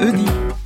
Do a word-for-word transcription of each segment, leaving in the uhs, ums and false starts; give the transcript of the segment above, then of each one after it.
Eudi.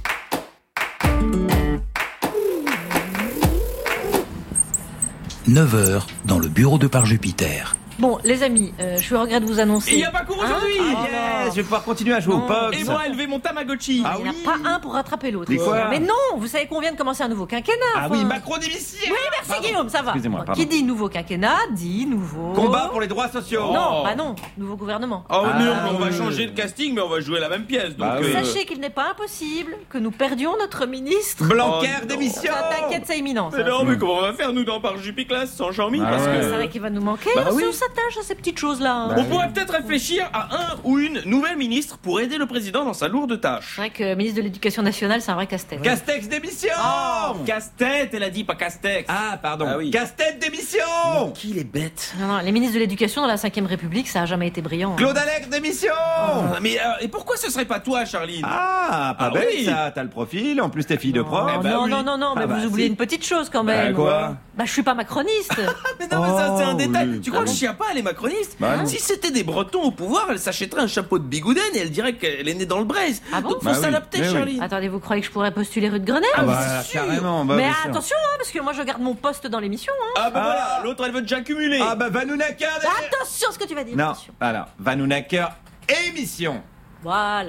neuf heures dans le bureau de Par Jupiter. Bon, les amis, euh, je suis au regret de vous annoncer... Il n'y a pas cours aujourd'hui. Ah, yes, je vais pouvoir continuer à jouer au Pogs. Et moi, élever mon Tamagotchi. Ah Il n'y en oui. a pas un pour rattraper l'autre. Mais quoi ? Mais non, vous savez qu'on vient de commencer un nouveau quinquennat. Ah enfin. oui, Macron démission. Oui, merci Pardon. Guillaume, ça va. Excusez-moi, Bon, pardon. Qui dit nouveau quinquennat, dit nouveau... Combat pour les droits sociaux. Non, bah non, nouveau gouvernement. Oh, Ah, mais on, oui, on va oui, changer oui. de casting, mais on va jouer la même pièce. Donc, Bah oui. euh, Sachez qu'il n'est pas impossible que nous perdions notre ministre. Blanquer Oh, non. démission. Ça, T'inquiète, c'est imminent. ça. Mais non, mais comment on va faire, nous, dans Par Jupiclass, sans Jean-Mi Ah parce ouais. que... C'est vrai qu'il va nous manquer, Bah si oui. on s'attache à ces petites choses-là. hein. Bah On oui. pourrait peut-être réfléchir à un ou une nouvelle ministre pour aider le président dans sa lourde tâche. C'est vrai que ministre de l'Éducation nationale, c'est un vrai casse-tête. Castex démission. Casse-tête, elle a dit, pas casse-tête. Ah pardon. Ah oui. Casse-tête démission. Qui est bête. Non, non, les ministres de l'Éducation dans la cinquième République, ça a jamais été brillant. hein. Claude Alex démission. Ah, mais euh, et pourquoi ce serait pas toi, Charline? Ah, pas Ah bête oui. ça. T'as le profil. En plus t'es fille de Non, prof. Eh ben non, oui. non, non, non, mais Ah bah, vous oubliez si. une petite chose quand Bah, même. quoi Bah, je suis pas macroniste. Mais non, mais ça, c'est un Oh, détail. oui. Tu crois Ah que bon Chiappa, elle est macroniste? Bah, non. Si c'était des Bretons au pouvoir, elle s'achèterait un chapeau de bigouden et elle dirait qu'elle est née dans le Braise. Ah bon Donc faut Bah oui. s'adapter, Mais oui. Charline. Attendez, vous croyez que je pourrais postuler rue de Grenelle Ah Ah, bah c'est sûr. carrément. Bah, Mais bien sûr. attention, hein, parce que moi je garde mon poste dans l'émission. Hein. Ah bah Ah. voilà, l'autre elle veut déjà cumuler. Ah bah Vanunaker. Attention à ce que tu vas dire. Non. attention. Alors Vanunaker émission. Voilà.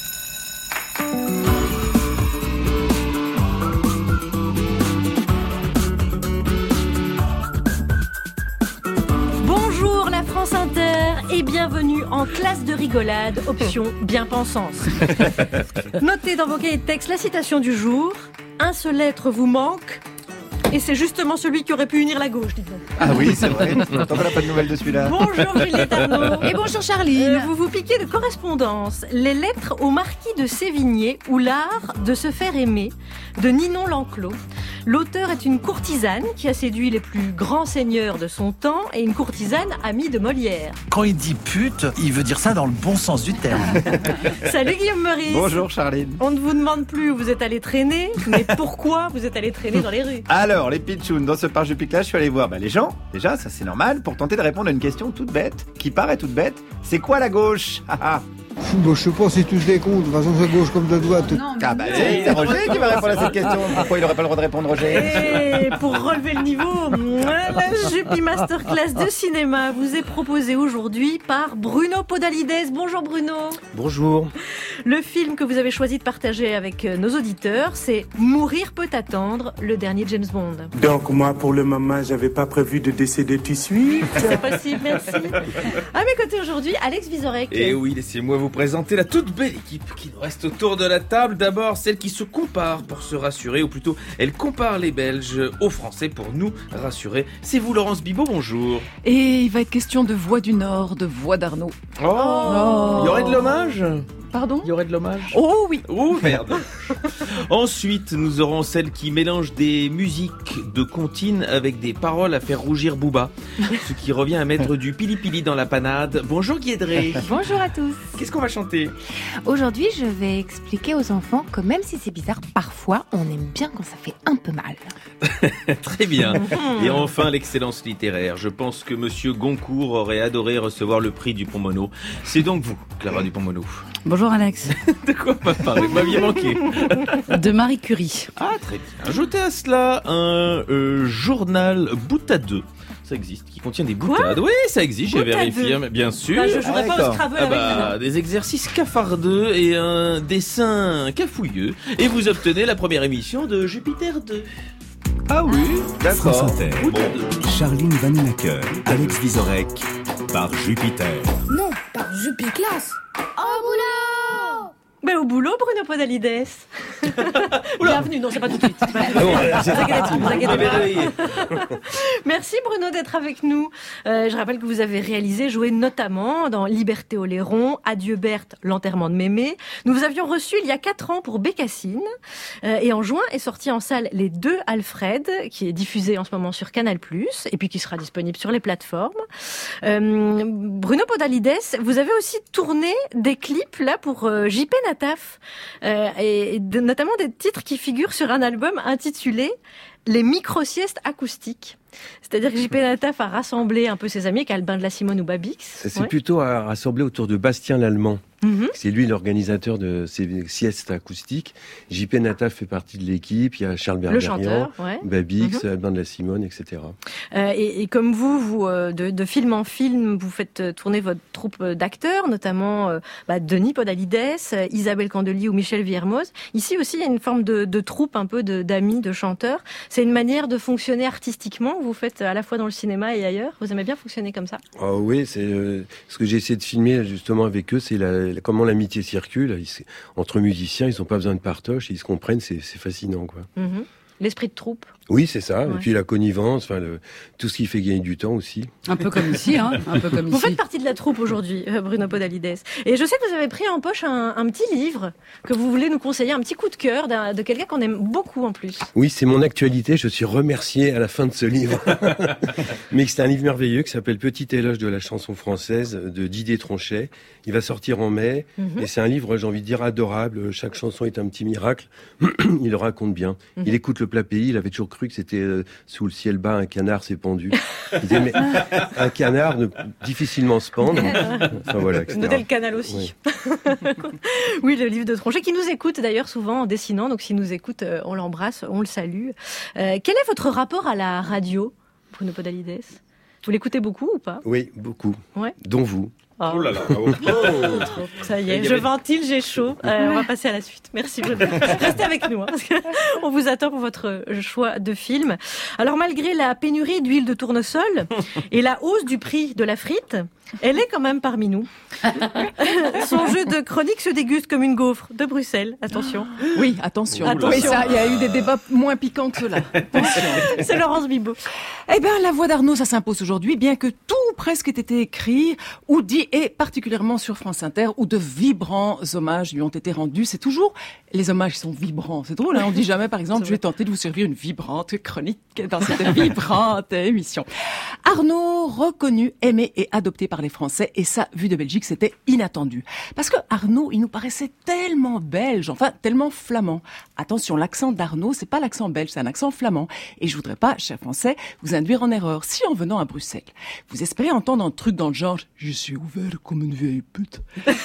Bonjour la France Inter et bienvenue en classe de rigolade, option bien-pensance. Notez dans vos cahiers de texte la citation du jour. Un seul être vous manque et c'est justement celui qui aurait pu unir la gauche, dites-donc. Ah oui c'est vrai. Tant qu'on n'a pas de nouvelles de celui-là. Bonjour Juliette Arnaud. Et bonjour Charline. Euh, vous vous piquez de correspondance. Les lettres au marquis de Sévigné ou l'art de se faire aimer de Ninon L'Enclos. L'auteur est une courtisane qui a séduit les plus grands seigneurs de son temps et une courtisane amie de Molière. Quand il dit pute, il veut dire ça dans le bon sens du terme. Salut Guillaume Meurice. Bonjour Charline. On ne vous demande plus où vous êtes allé traîner, mais pourquoi vous êtes allé traîner dans les rues. Alors, les pitchouns, dans ce Par Jupiter, je suis allé voir bah, les gens, déjà, ça c'est normal, pour tenter de répondre à une question toute bête, qui paraît toute bête. C'est quoi la gauche? Ah, ah. Bon, je sais pas, c'est tous des cons. De toute façon, c'est gauche comme de la droite. Non, mais Ah bah c'est c'est Roger qui va répondre à cette question. Pourquoi il aurait pas le droit de répondre, Roger? Et pour relever le niveau, la Jupi Masterclass de cinéma vous est proposée aujourd'hui par Bruno Podalides. Bonjour Bruno. Bonjour. Le film que vous avez choisi de partager avec nos auditeurs, c'est Mourir peut attendre, le dernier James Bond. Donc moi, pour le moment, j'avais pas prévu de décéder tout de suite. C'est possible, merci. À mes côtés aujourd'hui, Alex Vizorek. Et oui, laissez-moi vous présenter la toute belle équipe qui nous reste autour de la table. D'abord, celle qui se compare pour se rassurer, ou plutôt, elle compare les Belges aux Français pour nous rassurer. C'est vous, Laurence Bibot, bonjour. Et il va être question de Voix du Nord, de Voix d'Arnaud. Oh, il y aurait de l'hommage? Pardon? Il y aurait de l'hommage? Oh oui. Oh merde. Ensuite, nous aurons celle qui mélange des musiques de comptines avec des paroles à faire rougir Booba, ce qui revient à mettre du pili-pili dans la panade. Bonjour Guédré. Bonjour à tous. Qu'est-ce qu'on va chanter? Aujourd'hui, je vais expliquer aux enfants que même si c'est bizarre, parfois, on aime bien quand ça fait un peu mal. Très bien. Et enfin, l'excellence littéraire. Je pense que Monsieur Goncourt aurait adoré recevoir le prix du Pont-Mono. C'est donc vous, Clara Dupont-Mono. Bonjour Alex. De quoi on va parler? Vous m'aviez manqué. De Marie Curie. Ah, très bien. Ajoutez à cela un euh, journal bout à deux. Ça existe, qui contient des boutades. Oui, ça existe, j'ai Bout à vérifié, deux. mais bien sûr. Bah, je jouerai Ah, pas au d'accord. Scrabble Ah avec bah, vous. des exercices cafardeux et un dessin cafouilleux. Et vous obtenez la première émission de Jupiter deux. Ah oui, France d'accord. Inter. Charline Vanhoenacker, Alex Vizorek, par Jupiter. Non, par Jupiclass. Ben, au boulot, Bruno Podalides. Bienvenue, non, c'est pas tout de suite. Bon, j'ai Vous inquiétez pas, vous inquiétez pas. réveillé. Merci Bruno d'être avec nous. Euh, je rappelle que vous avez réalisé, joué notamment dans Liberté Oléron, Adieu Berthe, l'enterrement de Mémé. Nous vous avions reçu il y a quatre ans pour Bécassine. Euh, et en juin est sorti en salle Les Deux Alfred, qui est diffusé en ce moment sur Canal plus, et puis qui sera disponible sur les plateformes. Euh, Bruno Podalides, vous avez aussi tourné des clips là pour euh, J P Nataf, euh, et, et de, notamment des titres qui figurent sur un album intitulé Les micro-siestes acoustiques. C'est-à-dire que J P Nataf a rassemblé un peu ses amis, avec Albin de la Simone ou Babix. Ça s'est Ouais. plutôt à rassembler autour de Bastien Lallemand. Mhm. C'est lui l'organisateur de ces siestes acoustiques. J P Nataf fait partie de l'équipe. Il y a Charles Le Berberian, chanteur, ouais. Babix, Mhm. Albin de la Simone, et cetera. Euh, et, et comme vous, vous euh, de, de film en film, vous faites euh, tourner votre troupe d'acteurs, notamment euh, bah, Denis Podalides, euh, Isabelle Candeli ou Michel Viermoz. Ici aussi, il y a une forme de, de troupe, un peu de, d'amis, de chanteurs. C'est une manière de fonctionner artistiquement. Vous faites à la fois dans le cinéma et ailleurs. Vous aimez bien fonctionner comme ça? Ah oui, c'est euh, ce que j'ai essayé de filmer justement avec eux, c'est la, la- comment l'amitié circule. Ils- entre musiciens, ils n'ont pas besoin de partoche, ils se comprennent, c'est, c'est fascinant, quoi. Mhm. L'esprit de troupe. Oui, c'est ça. Ouais. Et puis la connivence, enfin, le, tout ce qui fait gagner du temps aussi. Un peu comme ici, hein. Un peu comme Vous ici. faites partie de la troupe aujourd'hui, euh, Bruno Podalides. Et je sais que vous avez pris en poche un, un petit livre que vous voulez nous conseiller, un petit coup de cœur d'un- de quelqu'un qu'on aime beaucoup en plus. Oui, c'est mon actualité. Je suis remercié à la fin de ce livre. Mais c'est un livre merveilleux qui s'appelle Petit éloge de la chanson française de Didier Tronchet. Il va sortir en mai. Mhm. Et c'est un livre, j'ai envie de dire, adorable. Chaque chanson est un petit miracle. Il le raconte bien. Mhm. Il écoute le plat pays. Il avait toujours cru que c'était euh, sous le ciel bas, un canard s'est pendu. Il disait, mais un canard ne difficilement se pendre. Enfin voilà, et cetera. Notez le canal aussi. Oui, le livre de Tronchet, qui nous écoute d'ailleurs souvent en dessinant. Donc s'il nous écoute, euh, on l'embrasse, on le salue. Euh, quel est votre rapport à la radio, Bruno Podalides? Vous l'écoutez beaucoup ou pas? Oui, beaucoup. Ouais. Dont vous. Oh. Oh là là. oh. Ça y Il est, y je avait- ventile, j'ai chaud. Euh, on va passer à la suite. Merci Bruno. Restez avec nous, hein, parce que on vous attend pour votre choix de film. Alors malgré la pénurie d'huile de tournesol et la hausse du prix de la frite, elle est quand même parmi nous. Son jeu de chronique se déguste comme une gaufre de Bruxelles. Attention. Oui, attention. Attention. Oui, ça, il y a eu des débats moins piquants que cela. Attention. C'est Laurence Bibot. Eh bien, la voix d'Arnaud, ça s'impose aujourd'hui, bien que tout presque ait été écrit ou dit, et particulièrement sur France Inter, où de vibrants hommages lui ont été rendus. C'est toujours, les hommages sont vibrants. C'est drôle, hein, on dit jamais, par exemple, je vais tenter de vous servir une vibrante chronique dans cette vibrante émission. Arnaud, reconnu, aimé et adopté par les Français, et ça, vu de Belgique, c'était inattendu. Parce que Arnaud, il nous paraissait tellement belge, enfin, tellement flamand. Attention, l'accent d'Arnaud, c'est pas l'accent belge, c'est un accent flamand. Et je voudrais pas, chers Français, vous induire en erreur. Si en venant à Bruxelles, vous espérez entendre un truc dans le genre « Je suis ouvert comme une vieille pute ».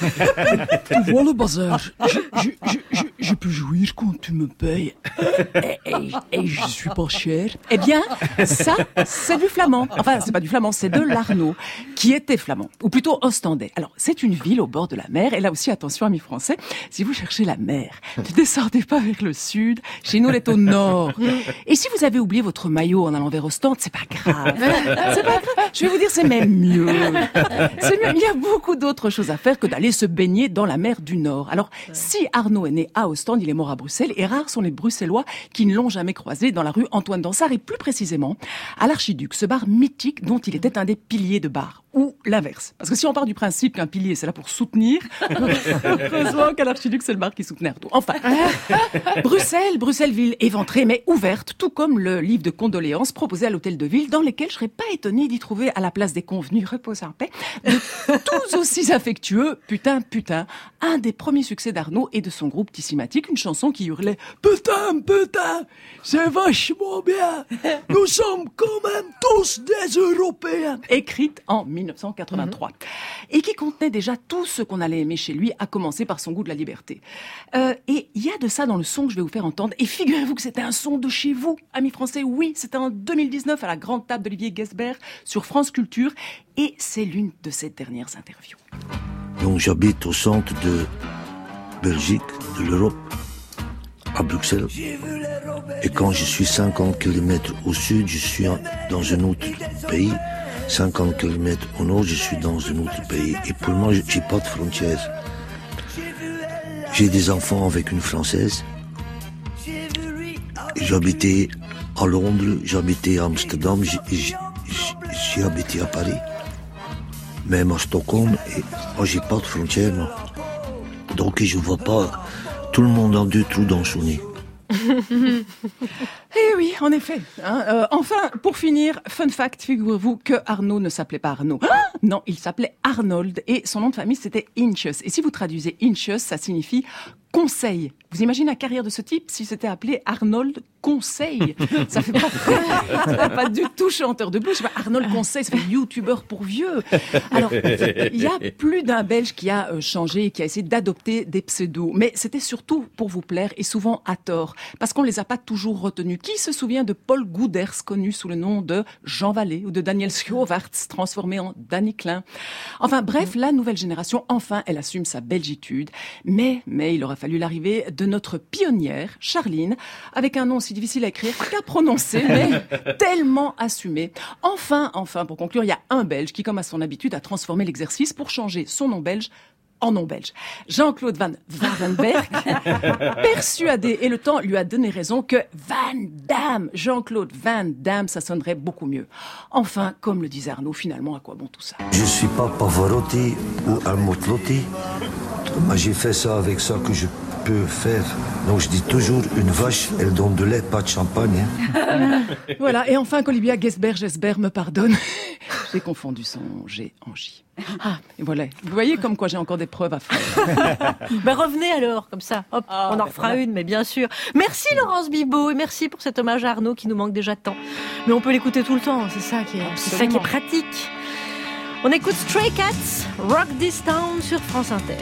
Tu vois le bazar, je, je, je, je, je peux jouir quand tu me payes. Et, et, et je suis pas cher. Eh bien, ça, c'est du flamand. Enfin, c'est pas du flamand, c'est de l'Arnaud, qui était flamand, ou plutôt ostendais. Alors, c'est une ville au bord de la mer, et là aussi, attention, amis français, si vous cherchez la mer, ne descendez pas vers le sud, chez nous, elle est au nord. Et si vous avez oublié votre maillot en allant vers Ostende, c'est pas grave. C'est pas grave. Je vais vous dire, c'est même mieux. C'est mieux. Il y a beaucoup d'autres choses à faire que d'aller se baigner dans la mer du Nord. Alors, si Arnaud est né à Ostende, il est mort à Bruxelles, et rares sont les Bruxellois qui ne l'ont jamais croisé dans la rue Antoine Dansard, et plus précisément, à l'Archiduc, ce bar mythique dont il était un des piliers de bar. Ou l'inverse. Parce que si on part du principe qu'un pilier, c'est là pour soutenir, heureusement qu'à l'Archiduc, c'est le bar qui soutenait Arnaud. Enfin, Bruxelles, Bruxelles-Ville éventrée, mais ouverte, tout comme le livre de condoléances proposé à l'hôtel de ville, dans lequel je serais pas étonnée d'y trouver, à la place des convenus, repose en paix, de tous aussi affectueux, putain, putain, un des premiers succès d'Arnaud et de son groupe Tissimatique, une chanson qui hurlait « Putain, putain, c'est vachement bien, nous sommes quand même tous des Européens », écrite en mille neuf cent quatre-vingt-trois, et qui contenait déjà tout ce qu'on allait aimer chez lui, à commencer par son goût de la liberté. Euh, et il y a de ça dans le son que je vais vous faire entendre, et figurez-vous que c'était un son de chez vous, amis français, oui, c'était en deux mille dix-neuf à la grande table d'Olivier Guesbert sur France Culture, et c'est l'une de ses dernières interviews. Donc j'habite au centre de Belgique, de l'Europe, à Bruxelles. Et quand je suis cinquante kilomètres au sud, je suis dans un autre pays. cinquante kilomètres au nord, je suis dans un autre pays. Et pour moi, j'ai pas de frontières. J'ai des enfants avec une Française. J'habitais à Londres, j'habitais à Amsterdam, j'ai, j'ai, j'ai habité à Paris. Même à Stockholm, et moi j'ai pas de frontières, non. Donc je vois pas, tout le monde a deux trous dans son nez. Eh oui, en effet. Hein, euh, enfin, pour finir, fun fact, figurez-vous que Arnaud ne s'appelait pas Arnaud. Ah non, il s'appelait Arnold et son nom de famille c'était Inches. Et si vous traduisez Inches, ça signifie Conseil. Vous imaginez la carrière de ce type si c'était appelé Arnold Conseil? Ça fait pas, ça fait pas du tout chanteur de blues. Arnold Conseil, ça fait youtubeur pour vieux. Alors, il y a plus d'un Belge qui a changé, qui a essayé d'adopter des pseudos. Mais c'était surtout pour vous plaire et souvent à tort. Parce qu'on les a pas toujours retenus. Qui se souvient de Paul Gouders, connu sous le nom de Jean Vallée, ou de Daniel Schroevarts, transformé en Danny Klein? Enfin bref, la nouvelle génération, enfin, elle assume sa belgitude. Mais, mais il aura fallu l'arrivée de notre pionnière, Charline, avec un nom aussi difficile à écrire qu'à prononcer, mais tellement assumé. Enfin, enfin, pour conclure, il y a un Belge qui, comme à son habitude, a transformé l'exercice pour changer son nom belge en nom belge. Jean-Claude Van Warenberg, persuadé, et le temps lui a donné raison, que Van Damme, Jean-Claude Van Damme, ça sonnerait beaucoup mieux. Enfin, comme le disait Arnaud, finalement, à quoi bon tout ça? Je suis pas Pavarotti ou Helmut Lotti, mais j'ai fait ça avec ça que je peux faire. Donc je dis toujours, une vache, elle donne de lait, pas de champagne. Hein. Voilà, et enfin qu'Olivia Gesber-Gesber me pardonne. J'ai confondu son G en J. Ah, et voilà. Vous voyez comme quoi j'ai encore des preuves à faire. Ben revenez alors, comme ça. Hop, ah, on en refera voilà. une, mais bien sûr. Merci Laurence Bibot et merci pour cet hommage à Arnaud qui nous manque déjà tant. Mais on peut l'écouter tout le temps, c'est ça qui est, c'est ça qui est pratique. On écoute Stray Cats, Rock This Town sur France Inter.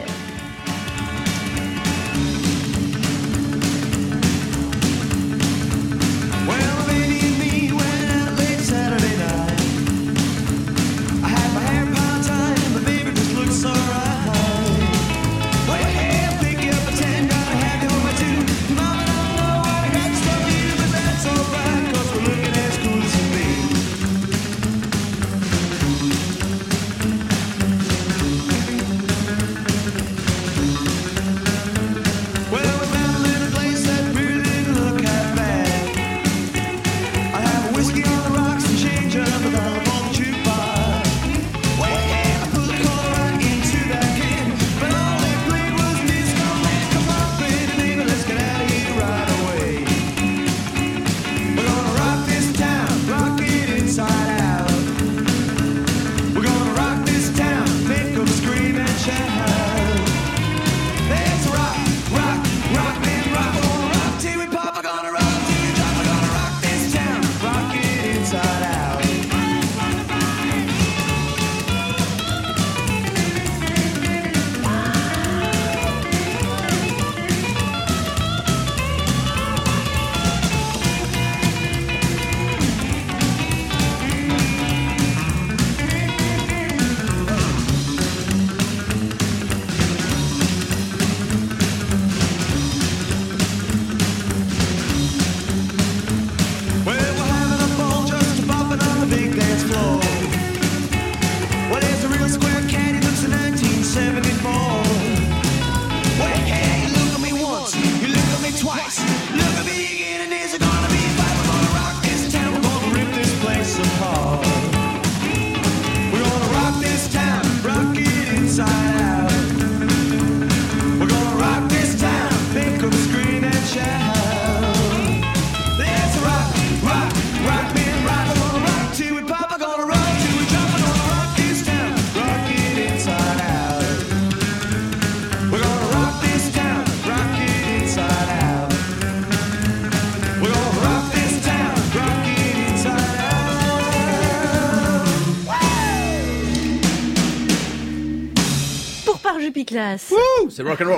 Classe. Wouh, c'est rock'n'roll.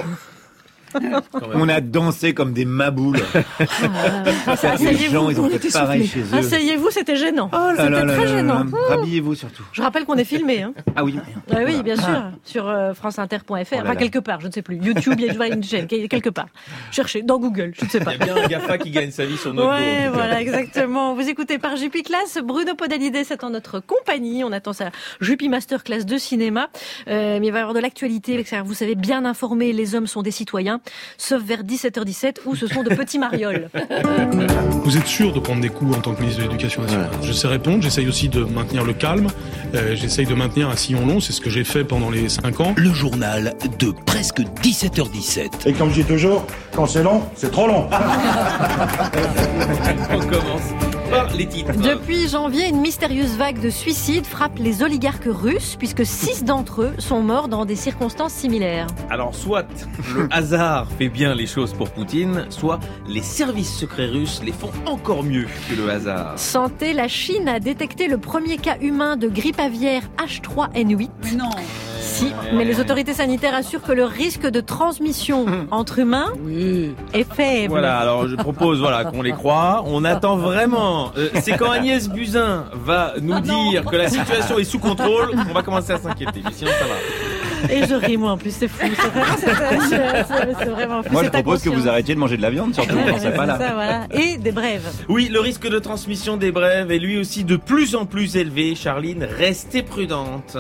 On a dansé comme des maboules. Ah, les gens, ils ont fait pareil chez eux. Asseyez-vous, c'était gênant. Oh là c'était là très là gênant. Là. Rhabillez-vous surtout. Je rappelle qu'on est filmé. Hein. Ah oui. Ah oui, bien sûr. Ah. Sur euh, franceinter point f r. Oh enfin, quelque part, je ne sais plus. YouTube, il y a une chaîne, quelque part. Cherchez dans Google, je ne sais pas. Il y a bien un GAFA qui gagne sa vie sur notre ouais, dos. Voilà, exactement. Vous écoutez par Jupi Class. Bruno Podalidé, c'est en notre compagnie. On attend sa Jupi Masterclass de cinéma. Euh, mais il va y avoir de l'actualité. Vous savez, bien informés, les hommes sont des citoyens. Sauf vers dix-sept heures dix-sept où ce sont de petits marioles. Vous êtes sûr de prendre des coups en tant que ministre de l'Éducation nationale? Ouais. Je sais répondre, j'essaye aussi de maintenir le calme, euh, j'essaye de maintenir un sillon long, c'est ce que j'ai fait pendant les cinq ans. Le journal de presque dix-sept heures dix-sept. Et comme je dis toujours, quand c'est long, c'est trop long. On commence. par les titres. Depuis janvier, une mystérieuse vague de suicides frappe les oligarques russes, puisque six d'entre eux sont morts dans des circonstances similaires. Alors, soit le hasard fait bien les choses pour Poutine, soit les services secrets russes les font encore mieux que le hasard. Santé, la Chine a détecté le premier cas humain de grippe aviaire H trois N huit. Mais non. Si, mais les autorités sanitaires assurent que le risque de transmission entre humains Oui. est faible. Voilà, alors je propose voilà, qu'on les croie. On attend vraiment. Euh, c'est quand Agnès Buzyn va nous Ah dire que la situation est sous contrôle qu'on va commencer à s'inquiéter. Mais sinon, ça va. Et je ris, moi, en plus, c'est fou. C'est vraiment, c'est, c'est, c'est vraiment fou. Moi, je C'est ta propose que vous conscience. arrêtiez de manger de la viande, surtout Ouais, quand c'est ouais, pas là. ça, voilà. Et des brèves. Oui, le risque de transmission des brèves est lui aussi de plus en plus élevé. Charline, restez prudente.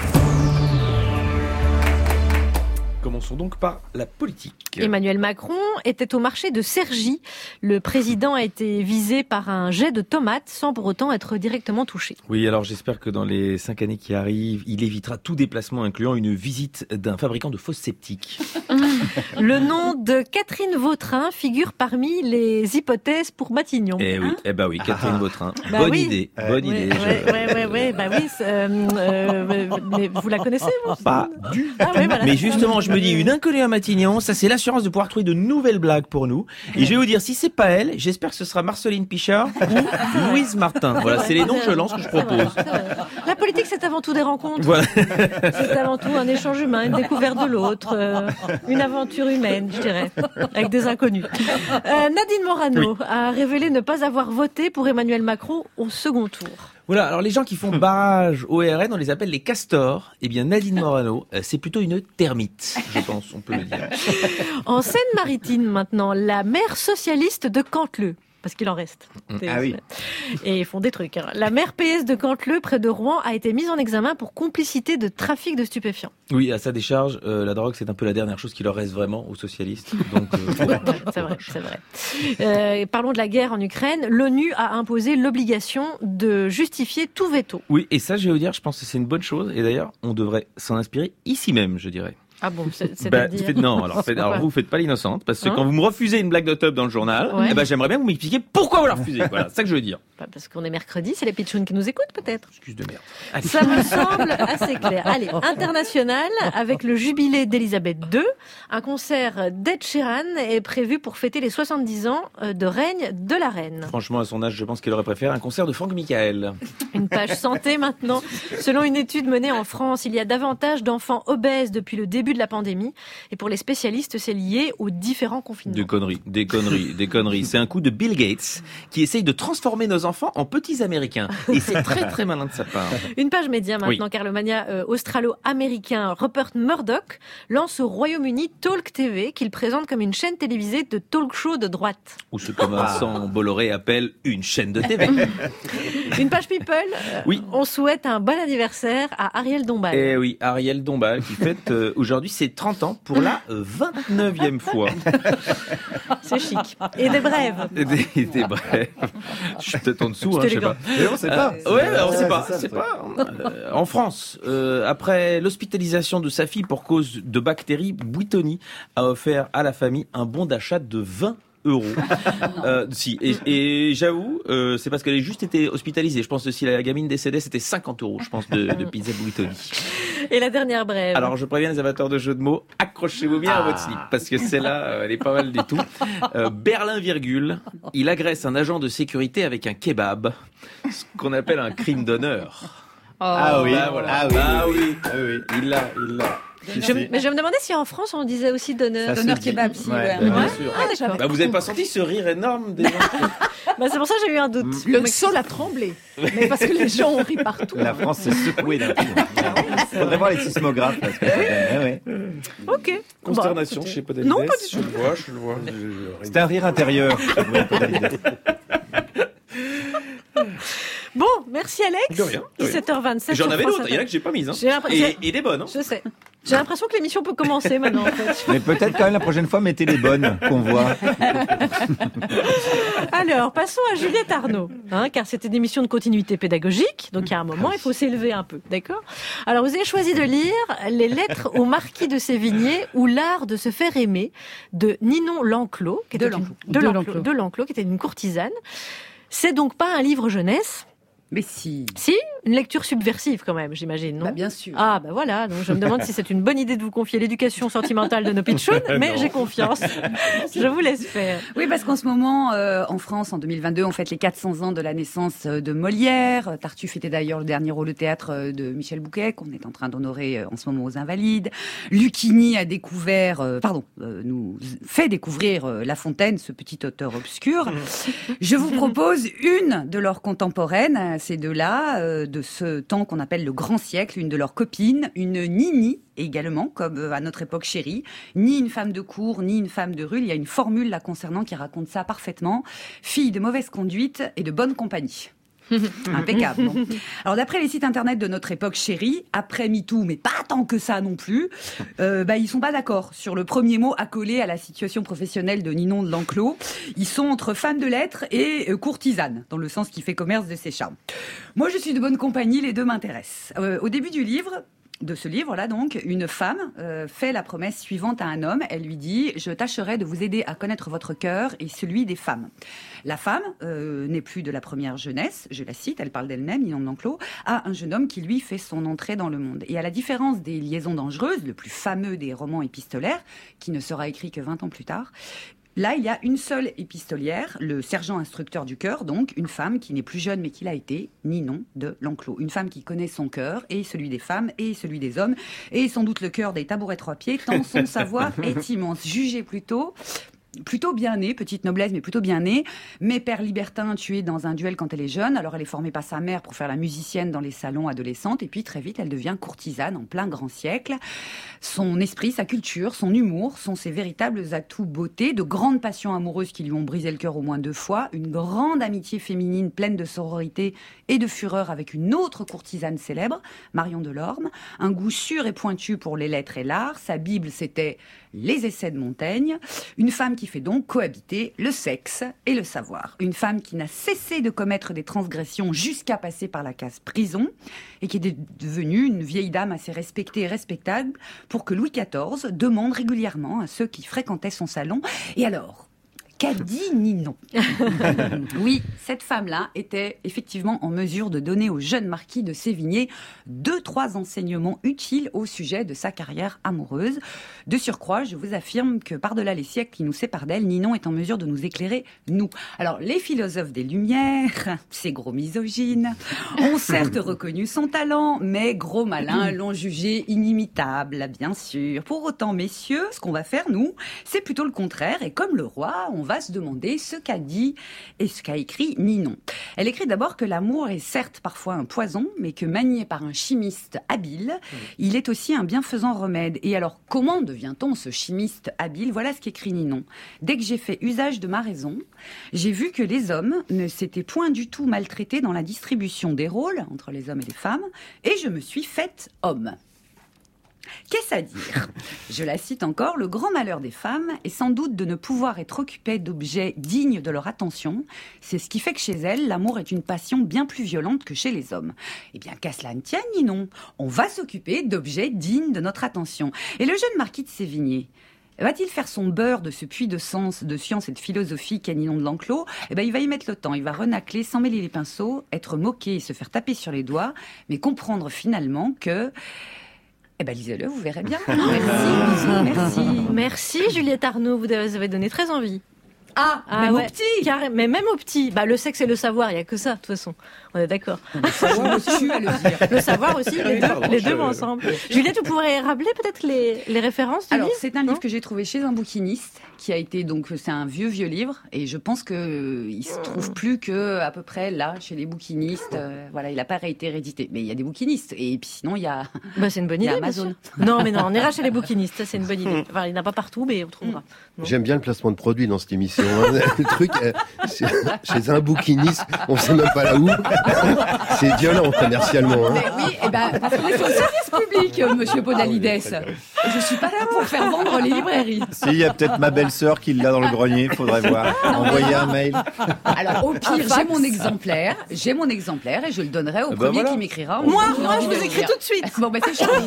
Commençons donc par la politique. Emmanuel Macron était au marché de Cergy. Le président a été visé par un jet de tomates sans pour autant être directement touché. Oui, alors j'espère que dans les cinq années qui arrivent, il évitera tout déplacement incluant une visite d'un fabricant de fosses sceptiques. Le nom de Catherine Vautrin figure parmi les hypothèses pour Matignon. Eh oui, Hein eh ben oui, Catherine Vautrin. Bah bonne oui. idée, Ouais. bonne Ouais, idée. ouais, je- ouais, ouais, ouais, bah oui, c'est, euh, euh, mais vous la connaissez, vous Pas du Ah oui, voilà. Mais justement, je me dis, une inconnue à Matignon, ça c'est l'assurance de pouvoir trouver de nouvelles blagues pour nous. Et je vais vous dire, si c'est pas elle, j'espère que ce sera Marceline Pichard ou Louise Martin. Voilà, c'est les noms que je lance, que je propose. C'est vrai. La politique, c'est avant tout des rencontres. Voilà. C'est avant tout un échange humain, une découverte de l'autre, euh, une aventure humaine, je dirais, avec des inconnus. Euh, Nadine Morano a révélé ne pas avoir voté pour Emmanuel Macron au second tour. Voilà, alors les gens qui font barrage au R N, on les appelle les castors. Eh bien, Nadine Morano, euh, c'est plutôt une termite, je pense, on peut le dire. En Seine-Maritime, maintenant, la maire socialiste de Canteleu. Parce qu'il en reste. Ah oui. Et ils font des trucs. hein. La maire P S de Canteleu, près de Rouen, a été mise en examen pour complicité de trafic de stupéfiants. Oui, à sa décharge, euh, la drogue, c'est un peu la dernière chose qui leur reste vraiment aux socialistes. Donc, euh, Ouais, c'est vrai, c'est vrai. Euh, parlons de la guerre en Ukraine. L'ONU a imposé l'obligation de justifier tout veto. oui, et ça, je vais vous dire, je pense que c'est une bonne chose. Et d'ailleurs, on devrait s'en inspirer ici même, je dirais. Ah bon, c'est, Bah, c'est-à-dire faites- non, alors, faites, alors vous faites pas l'innocente, parce que Hein quand vous me refusez une blague de top dans le journal, Ouais. eh ben, j'aimerais bien que vous m'expliquiez pourquoi vous la refusez. Voilà, c'est ça que je veux dire. Pas parce qu'on est mercredi, c'est les pitchouns qui nous écoutent peut-être. Excuse de merde. Allez. Ça me semble assez clair. Allez, international, avec le jubilé d'Elisabeth deux, un concert d'Ed Sheeran est prévu pour fêter les soixante-dix ans de règne de la reine. Franchement, à son âge, je pense qu'elle aurait préféré un concert de Franck Michael. Une page santé maintenant. Selon une étude menée en France, il y a davantage d'enfants obèses depuis le début de la pandémie. Et pour les spécialistes, c'est lié aux différents confinements. Des conneries, des conneries, des conneries. C'est un coup de Bill Gates qui essaye de transformer nos enfants en petits Américains. Et c'est très très malin de sa part. Une page média maintenant, Oui. car le mania euh, australo-américain Rupert Murdoch lance au Royaume-Uni Talk T V, qu'il présente comme une chaîne télévisée de talk show de droite. Ou ce que Vincent Bolloré appelle une chaîne de T V. Une page people, euh, Oui. on souhaite un bon anniversaire à Ariel Dombal. Eh oui, Ariel Dombal qui fête euh, aujourd'hui ses trente ans pour la euh, vingt-neuvième fois. C'est chic. Et des brèves. Et des, et des brèves. Je suis peut-être en dessous, hein, je sais pas. Mais on sait pas. Euh, ouais, on Ouais, sait pas, c'est ça, c'est le truc. pas. Euh, en France, euh, après l'hospitalisation de sa fille pour cause de bactéries, Buitoni a offert à la famille un bon d'achat de vingt euros. Euh, si, et, et j'avoue, euh, c'est parce qu'elle a juste été hospitalisée. Je pense que si la gamine décédait, c'était cinquante euros, je pense, de, de pizza Buitoni. Et la dernière brève. Alors, je préviens les amateurs de jeux de mots, accrochez-vous bien à votre slip, parce que celle-là, euh, elle est pas mal du tout. Euh, Berlin, virgule, il agresse un agent de sécurité avec un kebab, ce qu'on appelle un crime d'honneur. Ah oui, Bah, voilà. ah oui, Bah oui, oui. ah oui. Il l'a, il l'a. Je, mais je me demandais si en France on disait aussi d'honneur. Ça, Donneur c'est dit. kebab, si, Ouais, ouais. Bah, bien Ouais. sûr. Ah, d'accord. Bah, vous avez pas senti ce rire énorme des gens? Bah, c'est pour ça que j'ai eu un doute. Le sol a tremblé. Mais parce que les gens ont ri partout. La France s'est secouée d'un coup. Faudrait voir les sismographes parce que ouais, ouais. Ok. Consternation Bon, chez écoutez. Non, pas du Je le vois, je le vois. C'est un rire intérieur. Bon, merci Alex. De rien, de rien. dix-sept heures vingt-sept. J'en sur avais France d'autres, il y en a Inter. que j'ai pas mises. Hein. J'ai l'impression- Et, et des bonnes. Hein. Je sais. J'ai l'impression que l'émission peut commencer maintenant en fait. Mais peut-être quand même la prochaine fois, mettez les bonnes qu'on voit. Alors, passons à Juliette Arnaud, hein, car c'est une émission de continuité pédagogique, donc il y a un moment, il faut s'élever un peu, d'accord? Alors, vous avez choisi de lire Les lettres au marquis de Sévigné ou l'art de se faire aimer de Ninon Lanclos, qui était De une- Lanclos. de De Lanclos, Lanclos. de Lanclos, qui était une courtisane. C'est donc pas un livre jeunesse? Mais si. Si, une lecture subversive quand même, j'imagine, non? Bah bien sûr. Ah bah voilà, donc je me demande si c'est une bonne idée de vous confier l'éducation sentimentale de nos pitchounes, mais j'ai confiance. Je vous laisse faire. Oui, parce qu'en ce moment, euh, en France, en deux mille vingt-deux, on fête les quatre cents ans de la naissance de Molière. Tartuffe était d'ailleurs le dernier rôle au théâtre de Michel Bouquet, qu'on est en train d'honorer en ce moment aux Invalides. Lucchini a découvert, euh, pardon, euh, nous fait découvrir euh, La Fontaine, ce petit auteur obscur. Je vous propose une de leurs contemporaines, ces deux-là, euh, de ce temps qu'on appelle le grand siècle, une de leurs copines, une Nini également, comme euh, à notre époque chérie, ni une femme de cour, ni une femme de rue. Il y a une formule là concernant qui raconte ça parfaitement. Fille de mauvaise conduite et de bonne compagnie. Impeccable. Non. Alors d'après les sites internet de notre époque chérie, après MeToo, mais pas tant que ça non plus, euh, bah ils sont pas d'accord sur le premier mot accolé à la situation professionnelle de Ninon de l'Enclos. Ils sont entre femme de lettres et euh, courtisane, dans le sens qui fait commerce de ses charmes. Moi je suis de bonne compagnie, les deux m'intéressent. Euh, au début du livre, de ce livre-là, donc, une femme euh, fait la promesse suivante à un homme. Elle lui dit « Je tâcherai de vous aider à connaître votre cœur et celui des femmes. » La femme euh, n'est plus de la première jeunesse, je la cite, elle parle d'elle-même, Ninon de l'Enclos, à un jeune homme qui, lui, fait son entrée dans le monde. Et à la différence des Liaisons dangereuses, le plus fameux des romans épistolaires, qui ne sera écrit que vingt ans plus tard, là, il y a une seule épistolière, le sergent instructeur du cœur, donc une femme qui n'est plus jeune mais qui l'a été, Ninon de l'Enclos. Une femme qui connaît son cœur, et celui des femmes, et celui des hommes, et sans doute le cœur des tabourets trois pieds, tant son savoir est immense. Jugez plutôt... Plutôt bien née, petite noblesse, mais plutôt bien née. Mais père libertin tué dans un duel quand elle est jeune. Alors elle est formée par sa mère pour faire la musicienne dans les salons adolescentes. Et puis très vite, elle devient courtisane en plein grand siècle. Son esprit, sa culture, son humour sont ses véritables atouts beauté. De grandes passions amoureuses qui lui ont brisé le cœur au moins deux fois. Une grande amitié féminine pleine de sororité et de fureur avec une autre courtisane célèbre, Marion Delorme. Un goût sûr et pointu pour les lettres et l'art. Sa Bible, c'était les Essais de Montaigne. Une femme qui fait donc cohabiter le sexe et le savoir. Une femme qui n'a cessé de commettre des transgressions jusqu'à passer par la case prison et qui est devenue une vieille dame assez respectée et respectable pour que Louis quatorze demande régulièrement à ceux qui fréquentaient son salon « Et alors ?» Qu'a dit Ninon? Oui, cette femme-là était effectivement en mesure de donner au jeune marquis de Sévigné deux, trois enseignements utiles au sujet de sa carrière amoureuse. De surcroît, je vous affirme que par-delà les siècles qui nous séparent d'elle, Ninon est en mesure de nous éclairer, nous. Alors, les philosophes des Lumières, ces gros misogynes, ont certes reconnu son talent, mais gros malins l'ont jugé inimitable, bien sûr. Pour autant, messieurs, ce qu'on va faire, nous, c'est plutôt le contraire. Et comme le roi, on va se demander ce qu'a dit et ce qu'a écrit Ninon. Elle écrit d'abord que l'amour est certes parfois un poison, mais que manié par un chimiste habile, oui. il est aussi un bienfaisant remède. Et alors, comment devient-on ce chimiste habile? Voilà ce qu'écrit Ninon. Dès que j'ai fait usage de ma raison, j'ai vu que les hommes ne s'étaient point du tout maltraités dans la distribution des rôles entre les hommes et les femmes, et je me suis faite homme. Qu'est-ce à dire? Je la cite encore, le grand malheur des femmes est sans doute de ne pouvoir être occupées d'objets dignes de leur attention. C'est ce qui fait que chez elles, l'amour est une passion bien plus violente que chez les hommes. Eh bien, qu'à cela ne tienne, Ninon, on va s'occuper d'objets dignes de notre attention. Et le jeune marquis de Sévigné, va-t-il faire son beurre de ce puits de sens, de science et de philosophie qu'est Ninon de l'Enclos? Eh ben, il va y mettre le temps, il va renacler sans mêler les pinceaux, être moqué et se faire taper sur les doigts, mais comprendre finalement que... Eh ben, lisez-le, vous verrez bien. Merci, bisous, merci. Merci, Juliette Arnaud, vous avez donné très envie. Ah, ah même ouais. au petit Car, Mais même au petit. Bah, le sexe et le savoir, il n'y a que ça, de toute façon. On est d'accord. Le savoir aussi, le dire. Le savoir aussi, les deux, les deux vont ensemble. Juliette, vous pourrez rappeler peut-être les, les références du Alors, livre? c'est un livre que j'ai trouvé chez un bouquiniste, qui a été, donc, c'est un vieux, vieux livre, et je pense que euh, il se trouve plus que, à peu près, là, chez les bouquinistes, euh, voilà, il n'a pas été réédité. Mais il y a des bouquinistes, et puis sinon, il y a, bah, c'est une bonne il y idée, a Amazon. Non, mais non, on ira chez les bouquinistes, ça, c'est une bonne idée. Enfin, il n'y en a pas partout, mais on trouvera. Non. J'aime bien le placement de produits dans cette émission. Le truc, euh, chez un bouquiniste, on ne sait même pas là où. C'est violent commercialement. Hein. Mais oui, eh ben, parce qu'on est sur le service public, monsieur Podalides. Je suis pas là pour faire vendre les librairies. Si, il y a peut-être ma belle-sœur qui l'a dans le grenier, faudrait voir. Envoyer un mail. Alors, au pire, j'ai mon exemplaire, j'ai mon exemplaire et je le donnerai au bah premier voilà. qui m'écrira. Moi, moi, je vous écris tout de suite. Bon, bah, c'est Charline.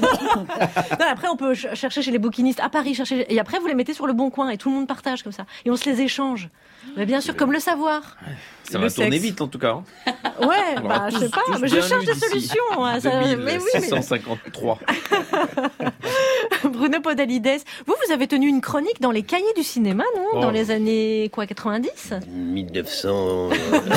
Non, après, on peut chercher chez les bouquinistes à Paris, chercher, et après, vous les mettez sur le Bon Coin et tout le monde partage comme ça. Et on se les échange. change. Mais bien sûr, comme le savoir. Ça le va tourner sexe. vite en tout cas. Hein. Ouais, Alors, bah, tous- je sais pas, tous mais je bien cherche lus des d'ici solutions. Hein, ça- mais oui, mais- deux mille six cent cinquante-trois. Bruno Podalides, vous, vous avez tenu une chronique dans les cahiers du cinéma, non Oh. Dans les années, quoi, quatre-vingt-dix mille neuf cents.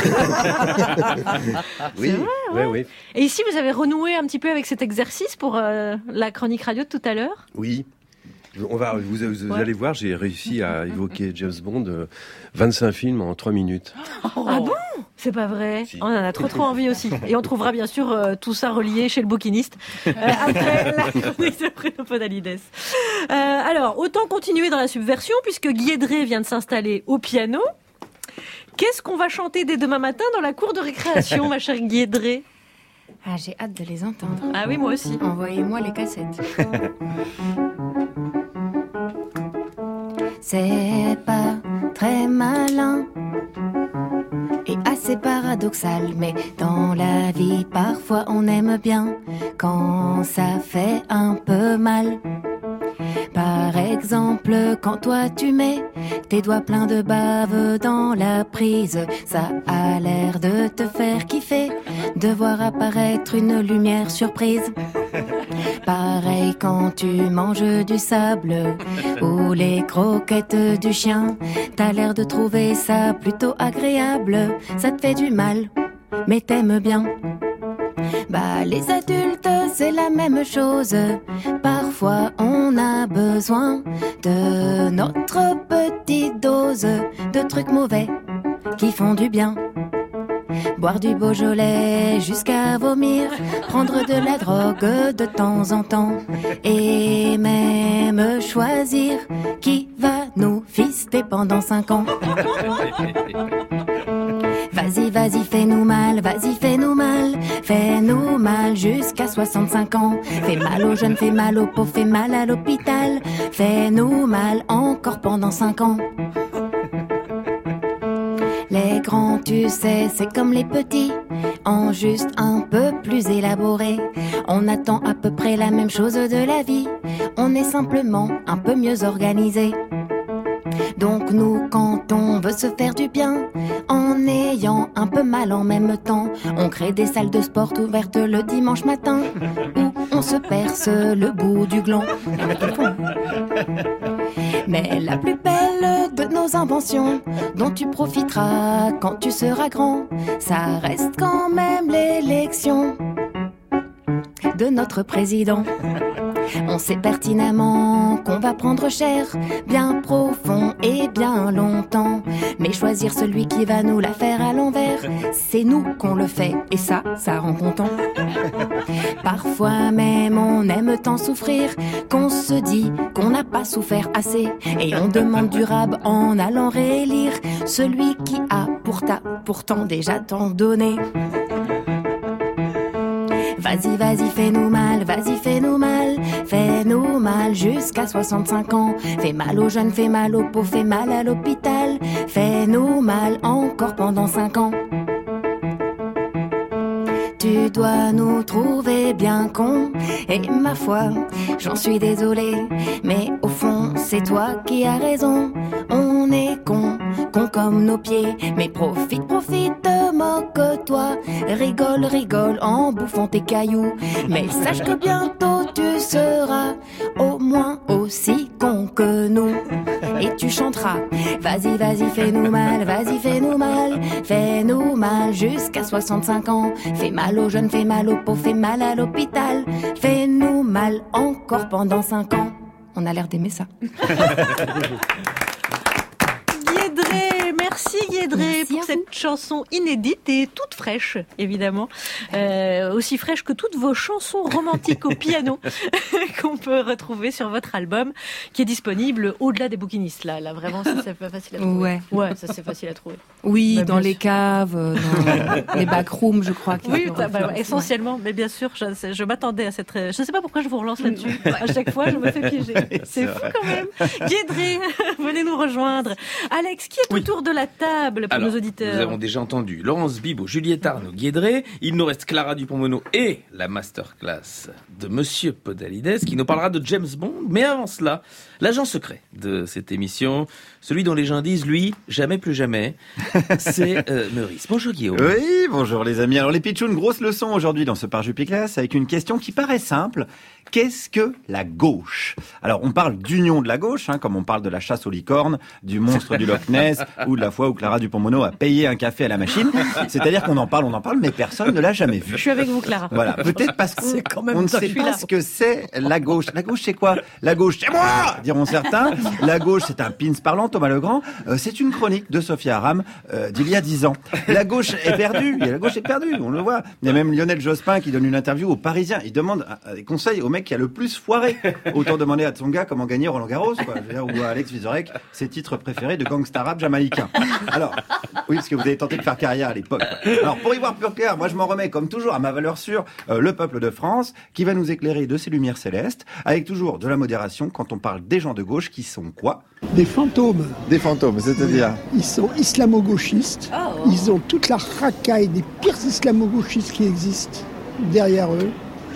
Oui, oui, oui. Et ici, vous avez renoué un petit peu avec cet exercice pour euh, la chronique radio de tout à l'heure. Oui. On va, vous, vous Ouais. allez voir, j'ai réussi à évoquer James Bond, euh, vingt-cinq films en trois minutes. Ah bon C'est pas vrai. On en a trop trop envie aussi. Et on trouvera bien sûr euh, tout ça relié chez le bouquiniste euh, après la chronique de Bruno Podalides. Euh, alors, autant continuer dans la subversion puisque Guédré vient de s'installer au piano. Qu'est-ce qu'on va chanter dès demain matin dans la cour de récréation, ma chère Guédré? Ah, j'ai hâte de les entendre. Ah oui, moi aussi. Envoyez-moi les cassettes. C'est pas très malin et assez paradoxal, mais dans la vie parfois on aime bien quand ça fait un peu mal. Par exemple, quand toi tu mets tes doigts pleins de bave dans la prise, ça a l'air de te faire kiffer de voir apparaître une lumière surprise. Pareil quand tu manges du sable ou les croquettes du chien, t'as l'air de trouver ça plutôt agréable, ça te fait du mal, mais t'aimes bien. Bah les adultes c'est la même chose, parfois on a besoin de notre petite dose de trucs mauvais qui font du bien. Boire du Beaujolais jusqu'à vomir, prendre de la drogue de temps en temps et même choisir qui va nous fister pendant cinq ans. Vas-y, vas-y, fais-nous mal, vas-y, fais-nous mal, fais-nous mal jusqu'à soixante-cinq ans. Fais mal aux jeunes, fais mal aux pauvres, fais mal à l'hôpital, fais-nous mal encore pendant cinq ans. Les grands, tu sais, c'est comme les petits, en juste un peu plus élaboré. On attend à peu près la même chose de la vie, on est simplement un peu mieux organisé. Donc nous, quand on veut se faire du bien, en ayant un peu mal en même temps, on crée des salles de sport ouvertes le dimanche matin, où on se perce le bout du gland. Mais la plus belle de nos inventions, dont tu profiteras quand tu seras grand, ça reste quand même l'élection de notre président. On sait pertinemment qu'on va prendre cher, bien profond et bien longtemps. Mais choisir celui qui va nous la faire à l'envers, c'est nous qu'on le fait, et ça, ça rend content. Parfois même on aime tant souffrir qu'on se dit qu'on n'a pas souffert assez, et on demande du rab en allant réélire celui qui a pour ta, pourtant déjà tant donné. Vas-y, vas-y, fais-nous mal, vas-y, fais-nous mal, fais-nous mal jusqu'à soixante-cinq ans. Fais mal aux jeunes, fais mal aux pauvres, fais mal à l'hôpital, fais-nous mal encore pendant cinq ans. Tu dois nous trouver bien cons, et ma foi, j'en suis désolée, mais au fond, c'est toi qui as raison. On est cons, cons comme nos pieds, mais profite, profite, moque-toi, rigole, rigole en bouffant tes cailloux. Mais sache que bientôt tu seras au moins aussi con que nous, et tu chanteras. Vas-y, vas-y, fais-nous mal, vas-y, fais-nous mal, fais-nous mal jusqu'à soixante-cinq ans. Fais mal aux jeunes, fais mal aux pauvres, fais mal à l'hôpital, fais-nous mal encore pendant cinq ans. On a l'air d'aimer ça. Guédré, merci Guédré Merci pour à cette chanson inédite et toute fraîche, évidemment. Euh, aussi fraîche que toutes vos chansons romantiques au piano qu'on peut retrouver sur votre album, qui est disponible au-delà des bouquinistes. Là, là vraiment, ça c'est pas facile à trouver. Ouais. Ouais, ça c'est facile à trouver. Oui, Bah, dans bien les sûr. caves, dans les backrooms, je crois. qu'il Oui, y a- bah, bah, essentiellement, mais bien sûr, je, je m'attendais à cette. Je ne sais pas pourquoi je vous relance là-dessus. À chaque fois, je me fais piéger. C'est fou quand même. Guédré, venez nous rejoindre. Alex, qui est Oui. autour de la table pour Alors, nos auditeurs. Nous avons déjà entendu Laurence Bibot, Juliette Arnaud, Guédré. Il nous reste Clara Dupont-Moreau et la masterclass de Monsieur Podalides qui nous parlera de James Bond. Mais avant cela, l'agent secret de cette émission, celui dont les gens disent, lui, jamais plus jamais, c'est euh, Meurice. Bonjour Guillaume. Oui, bonjour les amis. Alors les pitchouns, grosse leçon aujourd'hui dans ce Parjupiclas avec une question qui paraît simple. Qu'est-ce que la gauche ? Alors on parle d'union de la gauche, hein, comme on parle de la chasse aux licornes, du monstre du Loch Ness ou de la fois où Clara Dupont-Moreau a payé un café à la machine. C'est-à-dire qu'on en parle, on en parle, mais personne ne l'a jamais vu. Je suis avec vous, Clara. Voilà, peut-être parce C'est quand même qu'on ne toi, sait je suis pas là. ce que c'est la gauche. La gauche, c'est quoi ? La gauche, c'est moi, diront certains. La gauche, c'est un pins parlant, Thomas Legrand. Euh, c'est une chronique de Sophia Aram euh, d'il y a dix ans. La gauche est perdue. La gauche est perdue, on le voit. Il y a même Lionel Jospin qui donne une interview aux Parisiens. Il demande euh, des conseils au mec qui a le plus foiré. Autant demander à Tsonga comment gagner Roland Garros, quoi. Je veux dire, ou à Alex Vizorek ses titres préférés de gangsta rap jamaïcain. Alors, oui, parce que vous avez tenté de faire carrière à l'époque. Alors, pour y voir plus clair, moi je m'en remets comme toujours à ma valeur sûre, euh, le peuple de France, qui va nous éclairer de ses lumières célestes, avec toujours de la modération quand on parle des gens de gauche qui sont quoi ? Des fantômes. Des fantômes, c'est-à-dire ? Ils sont islamo-gauchistes. Ils ont toute la racaille des pires islamo-gauchistes qui existent derrière eux.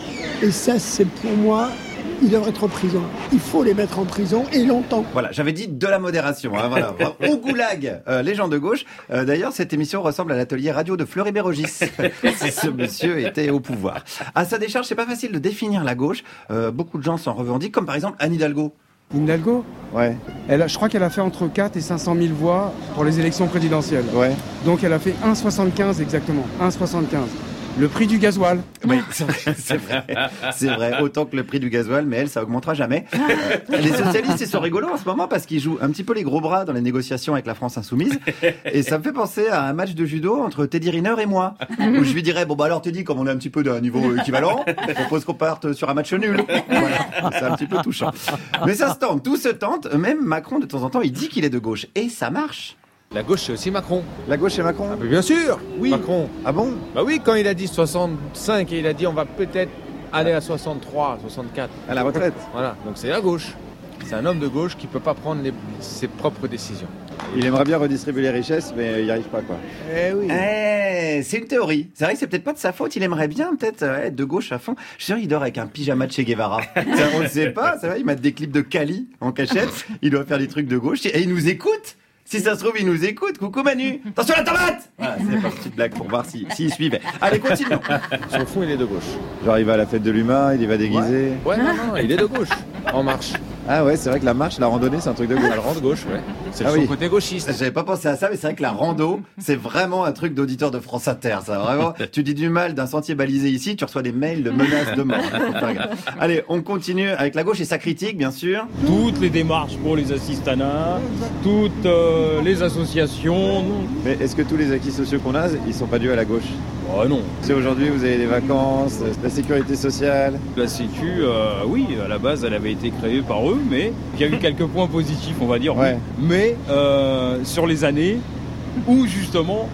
Et ça, c'est pour moi... Ils devraient être en prison. Il faut les mettre en prison et longtemps. Voilà, j'avais dit de la modération. Hein, voilà. Au goulag, euh, les gens de gauche. Euh, d'ailleurs, cette émission ressemble à l'atelier radio de Fleury Bérogis. Si ce monsieur était au pouvoir. À sa décharge, c'est pas facile de définir la gauche. Euh, beaucoup de gens s'en revendiquent, comme par exemple Anne Hidalgo. Hidalgo ? Ouais. Elle a, je crois qu'elle a fait entre quatre et cinq cent mille voix pour les élections présidentielles. Ouais. Donc elle a fait un virgule soixante-quinze exactement. un virgule soixante-quinze. Le prix du gasoil. Oui, c'est vrai, c'est vrai, c'est vrai. Autant que le prix du gasoil, mais elle, ça augmentera jamais. Euh, les socialistes, ils sont rigolos en ce moment parce qu'ils jouent un petit peu les gros bras dans les négociations avec la France insoumise. Et ça me fait penser à un match de judo entre Teddy Riner et moi. Où je lui dirais, bon bah alors Teddy, comme on est un petit peu d'un niveau équivalent, je propose qu'on parte sur un match nul. Voilà. C'est un petit peu touchant. Mais ça se tente, tout se tente. Même Macron, de temps en temps, il dit qu'il est de gauche. Et ça marche. La gauche, c'est aussi Macron. La gauche, c'est Macron ? Ah, mais bien sûr, oui. Macron. Ah bon ? Bah oui, quand il a dit soixante-cinq et il a dit on va peut-être aller à soixante-trois, soixante-quatre. À la retraite. Voilà, donc c'est la gauche. C'est un homme de gauche qui peut pas prendre les, ses propres décisions. Il aimerait bien redistribuer les richesses, mais il n'y arrive pas, quoi. Eh oui. Eh, c'est une théorie. C'est vrai que c'est peut-être pas de sa faute. Il aimerait bien, peut-être, euh, être de gauche à fond. Je suis sûr qu'il dort avec un pyjama de Che Guevara. Ça, on ne sait pas. Ça va, il met des clips de Cali en cachette. Il doit faire des trucs de gauche. Et il nous écoute. Si ça se trouve, il nous écoute. Coucou Manu. Attention la tomate. Voilà, c'est pas une petite blague pour voir s'il si, si suivait. Allez, continuons. Sur fond, il est de gauche. Genre, il va à la fête de l'humain, il y va déguisé. Ouais, ouais non, non, il est de gauche. En marche. Ah ouais, c'est vrai que la marche, la randonnée, c'est un truc de gauche. La rando de gauche, ouais. C'est ah son oui. côté gauchiste. J'avais pas pensé à ça, mais c'est vrai que la rando, c'est vraiment un truc d'auditeur de France Inter. Ça, vraiment. Tu dis du mal d'un sentier balisé ici, tu reçois des mails de menaces de mort. Faut faire gaffe. Allez, on continue avec la gauche et sa critique, bien sûr. Toutes les démarches pour les assistanats, toutes euh, les associations. Mais est-ce que tous les acquis sociaux qu'on a, ils sont pas dus à la gauche ? Oh non. C'est aujourd'hui, vous avez des vacances, la sécurité sociale. La Sécu, euh, oui, à la base, elle avait été créée par eux, mais il y a eu quelques points positifs, on va dire. Ouais. Oui. Mais euh, sur les années où justement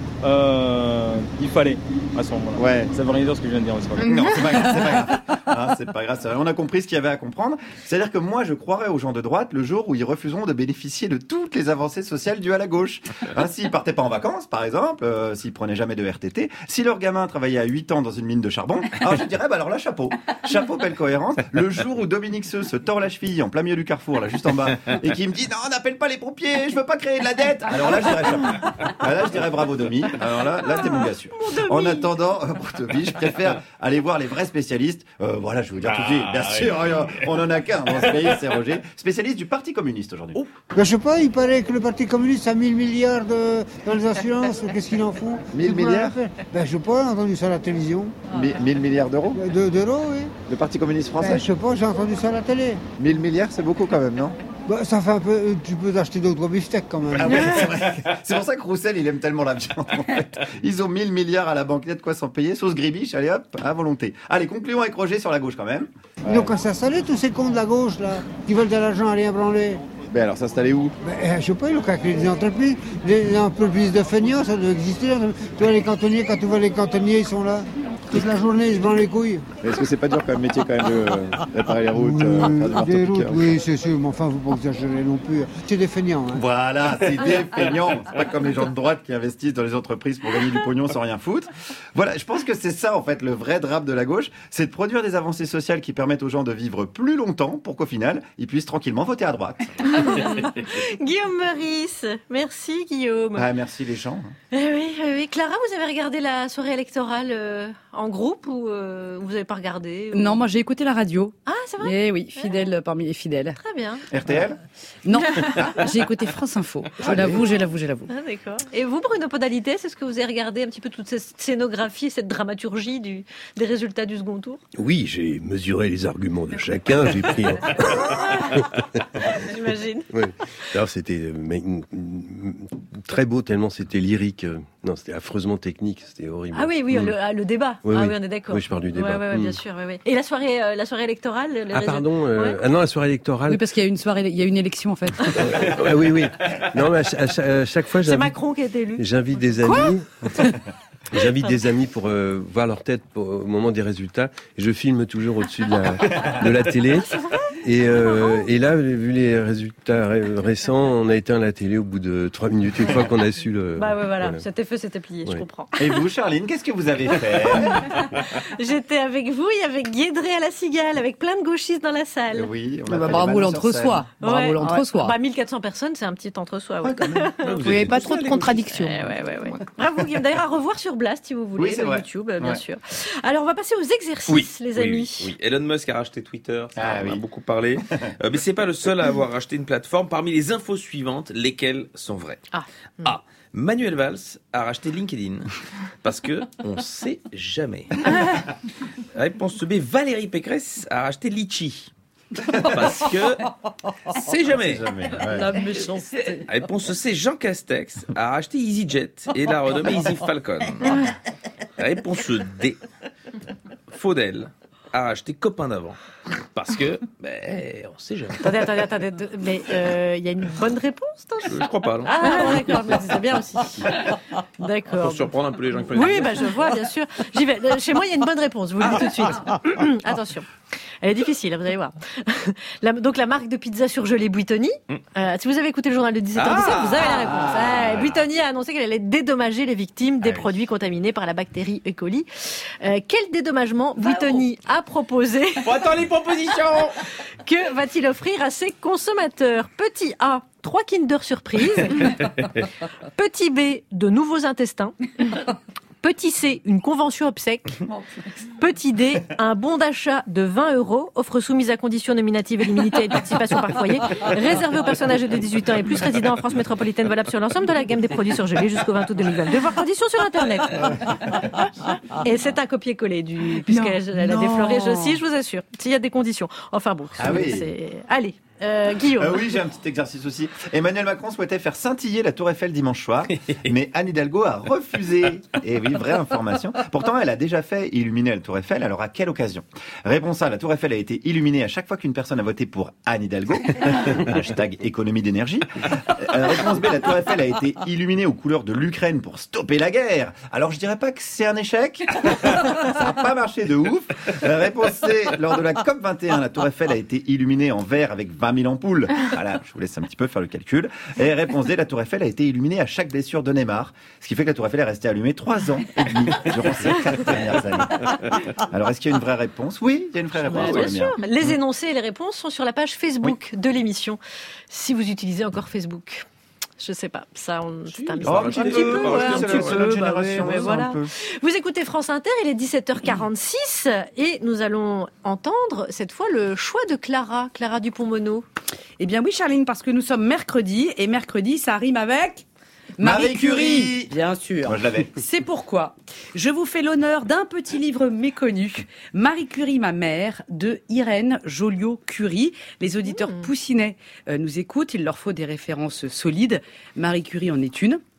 euh, il fallait à ce moment-là. Ouais. Ça veut rien dire ce que je viens de dire. C'est pas grave. Non, c'est pas grave, c'est pas grave. Ah, c'est pas grave, c'est vrai. On a compris ce qu'il y avait à comprendre. C'est-à-dire que moi, je croirais aux gens de droite le jour où ils refuseront de bénéficier de toutes les avancées sociales dues à la gauche. Hein, s'ils partaient pas en vacances, par exemple, euh, s'ils prenaient jamais de R T T, si leur gamin travaillait à huit ans dans une mine de charbon, alors je dirais, bah alors là, chapeau. Chapeau, belle cohérence. Le jour où Dominique Seux se tord la cheville en plein milieu du carrefour, là, juste en bas, et qui me dit, non, n'appelle pas les pompiers, je veux pas créer de la dette. Alors là, je dirais chapeau. Ah, là, je dirais bravo, Domi. Alors là, là, t'es mon gars sûr. En attendant, euh, pour Toby, je préfère aller voir les vrais spécialistes. Euh, voilà, je vais vous dire tout de suite. Bien sûr, on en a qu'un dans ce pays, c'est Roger, spécialiste du Parti communiste aujourd'hui. Oh. Ben, je sais pas, il paraît que le Parti communiste a mille milliards de, dans les assurances. Qu'est-ce qu'ils en font? mille milliards? Ben, je sais pas, j'ai entendu ça à la télévision. mille milliards d'euros? De, d'euros, oui. Le Parti communiste français? Ben, je sais pas, j'ai entendu ça à la télé. mille milliards, c'est beaucoup quand même, non? Bah, ça fait un peu. Tu peux acheter d'autres beefsteaks quand même. Ah ouais, c'est vrai. C'est pour ça que Roussel, il aime tellement la viande, en fait. Ils ont mille milliards à la banque, il y a de quoi s'en payer. Sauce gribiche, allez hop, à volonté. Allez, concluons avec Roger sur la gauche quand même. Ouais. Donc, à s'installer, tous ces cons de la gauche, là, qui veulent de l'argent à rien branler. Ben alors, s'installer où? Ben, je sais pas, ils ont qu'à créer des entreprises. Les entreprises de feignants, ça doit exister. Là. Tu vois, les cantonniers, quand tu vois les cantonniers, ils sont là. Toute la journée, je vends les couilles. Mais est-ce que c'est pas dur comme métier quand même de euh, réparer les routes, euh, faire du Euh, marteau des routes, piqueur oui, c'est sûr, mais enfin, faut pas exagérer non plus. C'est des feignants. Hein. Voilà, c'est des feignants. C'est pas comme les gens de droite qui investissent dans les entreprises pour gagner du pognon sans rien foutre. Voilà, je pense que c'est ça, en fait, le vrai drame de la gauche. C'est de produire des avancées sociales qui permettent aux gens de vivre plus longtemps pour qu'au final, ils puissent tranquillement voter à droite. Guillaume Meurice, merci Guillaume. Ah, merci les gens. Eh oui, eh oui. Clara, vous avez regardé la soirée électorale euh, en groupe ou euh, vous n'avez pas regardé ou... Non, moi j'ai écouté la radio. Ah, c'est vrai. Eh oui, fidèle ouais. parmi les fidèles. Très bien. R T L Non, j'ai écouté France Info. Je l'avoue, je l'avoue, je l'avoue. Ah, d'accord. Et vous, Bruno Podalité, c'est ce que vous avez regardé un petit peu toute cette scénographie, cette dramaturgie du, des résultats du second tour? Oui, j'ai mesuré les arguments de chacun, j'ai pris... En... J'imagine. Oui. Alors c'était mais, très beau, tellement c'était lyrique. Non, c'était affreusement technique, c'était horrible. Ah oui, oui, mmh. le, le débat. Oui, ah oui. oui, on est d'accord. Oui, je parle du débat. Ouais, ouais, ouais, mmh. bien sûr. Ouais, ouais. Et la soirée, euh, la soirée électorale les Ah résultats... pardon, euh, ouais. ah non, la soirée électorale. Oui, parce qu'il y a une soirée, il y a une élection en fait. Ah oui, oui. Non, mais à, à, à chaque fois, c'est j'invite, Macron qui est élu. J'invite des amis. J'invite des amis pour euh, voir leur tête pour, au moment des résultats. Et je filme toujours au-dessus de la, de la télé. Et, euh, et là, vu les résultats ré- récents, on a éteint la télé au bout de trois minutes, une fois qu'on a su le... Bah ouais, voilà, voilà. c'était fait, c'était plié, Ouais. je comprends. Et vous, Charline, qu'est-ce que vous avez fait? J'étais avec vous et avec Guédré à la Cigale, avec plein de gauchistes dans la salle. Oui, on Ah a bah, fait bravo les malins sur l'entre-soi. scène. Bravo Ouais. l'entre-soi. Bah mille quatre cents personnes, c'est un petit entre-soi. Ouais. Vous n'avez pas trop de contradictions. Ouais, ouais, ouais, ouais. Bravo Guillaume. D'ailleurs, à revoir sur Blast si vous voulez, Oui, c'est sur vrai. YouTube, bien Ouais. sûr. Alors, on va passer aux exercices, Oui, les oui, amis. oui, oui. Elon Musk a racheté Twitter, ça Ah, on en a oui. beaucoup parlé. Euh, mais c'est pas le seul à avoir racheté une plateforme. Parmi les infos suivantes, lesquelles sont vraies? Ah. A. Manuel Valls a racheté LinkedIn parce que on sait jamais. Réponse B. Valérie Pécresse a racheté Litchi. Parce que c'est jamais. C'est jamais, ouais. La méchanceté. Réponse C. Jean Castex a racheté EasyJet et l'a renommé Easy Falcon. Réponse D. Faudel a racheté Copain d'avant. Parce que, ben, on sait jamais. Attendez, attendez, attendez. de- Mais euh, il y a une bonne réponse, toi Je, je crois pas, non? Ah, d'accord, je me disais bien aussi. D'accord. Pour surprendre un peu les gens qui connaissent. Oui, bah, je vois, bien sûr. J'y vais. Euh, Chez moi, il y a une bonne réponse, je vous le dis tout de suite. Attention. Elle est difficile, vous allez voir. La- donc, la marque de pizza surgelée Buitoni. Euh, si vous avez écouté le journal de dix-sept heures dix-sept, Ah vous avez la réponse. Ah, Buitoni a annoncé qu'elle allait dédommager les victimes des Ah oui. produits contaminés par la bactérie E. coli. Euh, quel dédommagement Buitoni a proposé? Faut attendre les propositions. Que va-t-il offrir à ses consommateurs? Petit A, trois Kinder Surprise. Petit B, de nouveaux intestins. Petit C, une convention obsèque. Petit D, un bon d'achat de vingt euros, offre soumise à conditions nominatives et limitées et de participation par foyer, réservé aux personnes âgées de dixhuit ans et plus résidant en France métropolitaine, valable sur l'ensemble de la gamme des produits surgelés jusqu'au vingt août deux mille vingt-deux, voire conditions sur Internet. Et c'est un copier-coller du, puisqu'elle elle a non. défloré, je, si, je vous assure, s'il y a des conditions. Enfin bon, Ah oui. c'est, allez. Euh, Guillaume. Euh, oui, j'ai un petit exercice aussi. Emmanuel Macron souhaitait faire scintiller la Tour Eiffel dimanche soir, mais Anne Hidalgo a refusé. Et oui, vraie information. Pourtant, elle a déjà fait illuminer la Tour Eiffel, alors à quelle occasion? Réponse A, la Tour Eiffel a été illuminée à chaque fois qu'une personne a voté pour Anne Hidalgo. Hashtag économie d'énergie. Euh, réponse B, la Tour Eiffel a été illuminée aux couleurs de l'Ukraine pour stopper la guerre. Alors, je dirais pas que c'est un échec. Ça n'a pas marché de ouf. Euh, réponse C, lors de la COP vingt et un, la Tour Eiffel a été illuminée en vert avec vingt mille ampoules. Voilà, je vous laisse un petit peu faire le calcul. Et réponse D, la Tour Eiffel a été illuminée à chaque blessure de Neymar, ce qui fait que la Tour Eiffel est restée allumée trois ans et demi durant ces quatre dernières années. Alors, est-ce qu'il y a une vraie réponse? Oui, il y a une vraie réponse. Ouais, bien Damien. sûr. Les énoncés et les réponses sont sur la page Facebook de l'émission, si vous utilisez encore Facebook. Je sais pas, ça, on, c'est un Oh, mystère. un petit peu, ouais, un c'est petit la- c'est peu, notre bah génération, oui, mais ça, voilà. un peu. Vous écoutez France Inter, il est dix-sept heures quarante-six et nous allons entendre cette fois le choix de Clara, Clara Dupont-Mono. Eh bien oui, Charline, parce que nous sommes mercredi, et mercredi, ça rime avec... Marie Curie. Bien sûr. Moi, je l'avais. C'est pourquoi je vous fais l'honneur d'un petit livre méconnu, Marie Curie, ma mère, de Irène Joliot-Curie. Les auditeurs Mmh. poussinets euh, nous écoutent, il leur faut des références solides. Marie Curie en est une.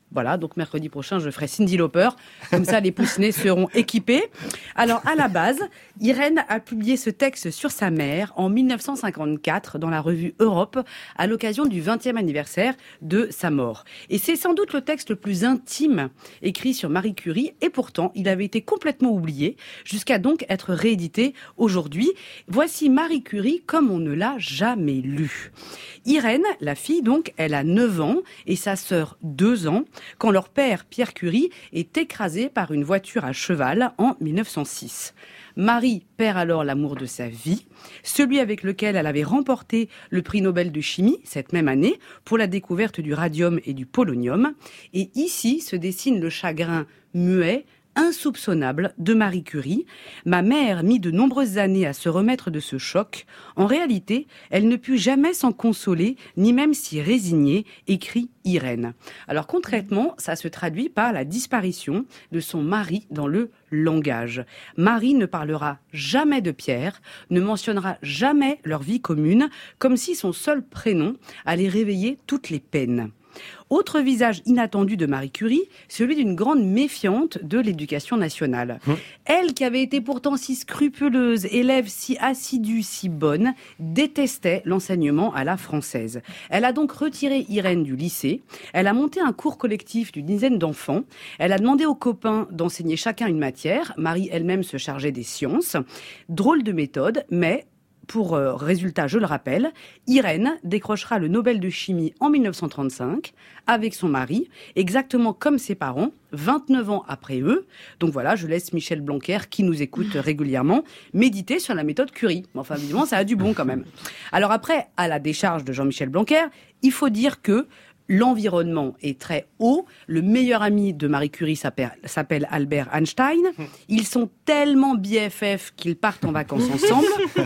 Voilà, donc mercredi prochain, je ferai Cyndi Lauper. Comme ça, les poussinets seront équipés. Alors, à la base, Irène a publié ce texte sur sa mère en mille neuf cent cinquante-quatre dans la revue Europe à l'occasion du vingtième anniversaire de sa mort. Et c'est sans doute le texte le plus intime écrit sur Marie Curie et pourtant, il avait été complètement oublié jusqu'à donc être réédité aujourd'hui. Voici Marie Curie comme on ne l'a jamais lu. Irène, la fille donc, elle a neuf ans et sa sœur deux ans quand leur père, Pierre Curie, est écrasé par une voiture à cheval en mille neuf cent six. Marie perd alors l'amour de sa vie, celui avec lequel elle avait remporté le prix Nobel de chimie cette même année pour la découverte du radium et du polonium. Et ici se dessine le chagrin muet, insoupçonnable de Marie Curie. Ma mère mit de nombreuses années à se remettre de ce choc. En réalité, elle ne put jamais s'en consoler, ni même s'y résigner, écrit Irène. Alors concrètement, ça se traduit par la disparition de son mari dans le langage. Marie ne parlera jamais de Pierre, ne mentionnera jamais leur vie commune, comme si son seul prénom allait réveiller toutes les peines. Autre visage inattendu de Marie Curie, celui d'une grande méfiante de l'éducation nationale. Mmh. Elle, qui avait été pourtant si scrupuleuse, élève si assidue, si bonne, détestait l'enseignement à la française. Elle a donc retiré Irène du lycée. Elle a monté un cours collectif d'une dizaine d'enfants. Elle a demandé aux copains d'enseigner chacun une matière. Marie elle-même se chargeait des sciences. Drôle de méthode, mais... Pour euh, résultat, je le rappelle, Irène décrochera le Nobel de chimie en mille neuf cent trente-cinq avec son mari, exactement comme ses parents, vingt-neuf ans après eux. Donc voilà, je laisse Michel Blanquer, qui nous écoute régulièrement, méditer sur la méthode Curie. Enfin, évidemment, ça a du bon quand même. Alors après, à la décharge de Jean-Michel Blanquer, il faut dire que l'environnement est très haut. Le meilleur ami de Marie Curie s'appelle, s'appelle Albert Einstein. Ils sont tellement B F F qu'ils partent en vacances ensemble.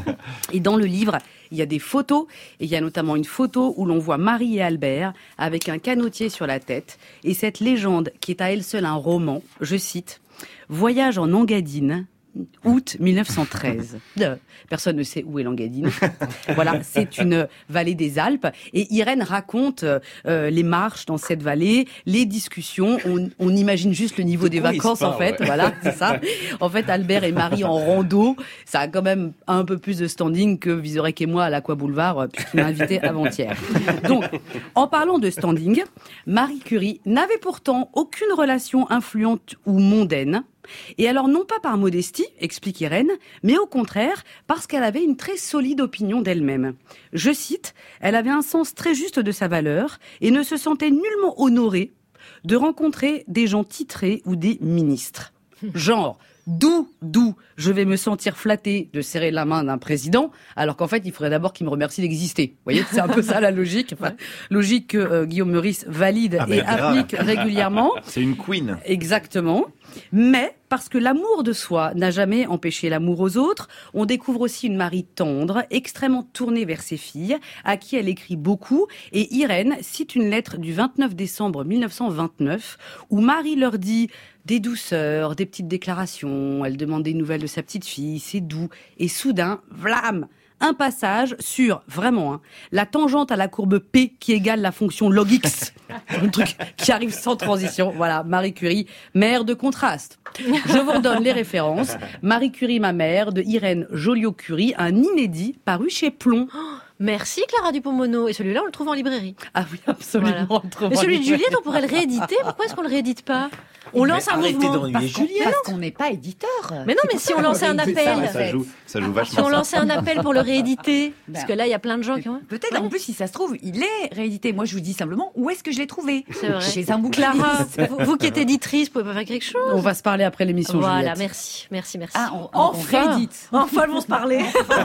Et dans le livre, il y a des photos. Et il y a notamment une photo où l'on voit Marie et Albert avec un canotier sur la tête. Et cette légende, qui est à elle seule un roman, je cite, « Voyage en Engadine ». Août mille neuf cent treize. Personne ne sait où est l'Engadine. Voilà, c'est une vallée des Alpes. Et Irène raconte euh, les marches dans cette vallée, les discussions. On, on imagine juste le niveau des vacances, part, en fait. Ouais. Voilà, c'est ça. En fait, Albert et Marie en rando, ça a quand même un peu plus de standing que Vizorek et moi à l'Aqua Boulevard, puisqu'il m'a invité avant-hier. Donc, en parlant de standing, Marie Curie n'avait pourtant aucune relation influente ou mondaine. Et alors, non pas par modestie, explique Irène, mais au contraire, parce qu'elle avait une très solide opinion d'elle-même. Je cite, « Elle avait un sens très juste de sa valeur et ne se sentait nullement honorée de rencontrer des gens titrés ou des ministres. » Genre, d'où, d'où je vais me sentir flattée de serrer la main d'un président, alors qu'en fait, il faudrait d'abord qu'il me remercie d'exister. Vous voyez, c'est un peu ça la logique. Enfin, logique que euh, Guillaume Meurice valide ah, et applique régulièrement. C'est une queen. Exactement. Mais, parce que l'amour de soi n'a jamais empêché l'amour aux autres, on découvre aussi une Marie tendre, extrêmement tournée vers ses filles, à qui elle écrit beaucoup. Et Irène cite une lettre du vingt-neuf décembre mille neuf cent vingt-neuf, où Marie leur dit des douceurs, des petites déclarations, elle demande des nouvelles de sa petite fille, c'est doux. Et soudain, vlam, un passage sur, vraiment, hein, la tangente à la courbe P qui égale la fonction log X. Un truc qui arrive sans transition. Voilà, Marie Curie, mère de contraste. Je vous redonne les références. Marie Curie, ma mère, de Irène Joliot-Curie, un inédit paru chez Plomb. Oh, merci Clara Dupont-Mono. Et celui-là, on le trouve en librairie. Ah oui, absolument. Voilà. Mais celui de Juliette, on pourrait le rééditer. Pourquoi est-ce qu'on le réédite pas? On lance un mouvement. Parce qu'on, parce qu'on n'est pas éditeur. Mais non, mais si on lançait un appel. Ça, ça joue, ça joue vachement. Si on lançait un appel pour le rééditer. Ben, parce que là, il y a plein de gens qui ont. Peut-être, ouais. En plus, si ça se trouve, il est réédité. Moi, je vous dis simplement, où est-ce que je l'ai trouvé? C'est vrai. Chez un bouquin. Clara, vous, vous qui êtes éditrice, vous pouvez pas faire quelque chose? On va se parler après l'émission, Voilà, Juliette. merci, merci, merci. Ah, on, enfin, on réédite. Enfin, ils vont se parler.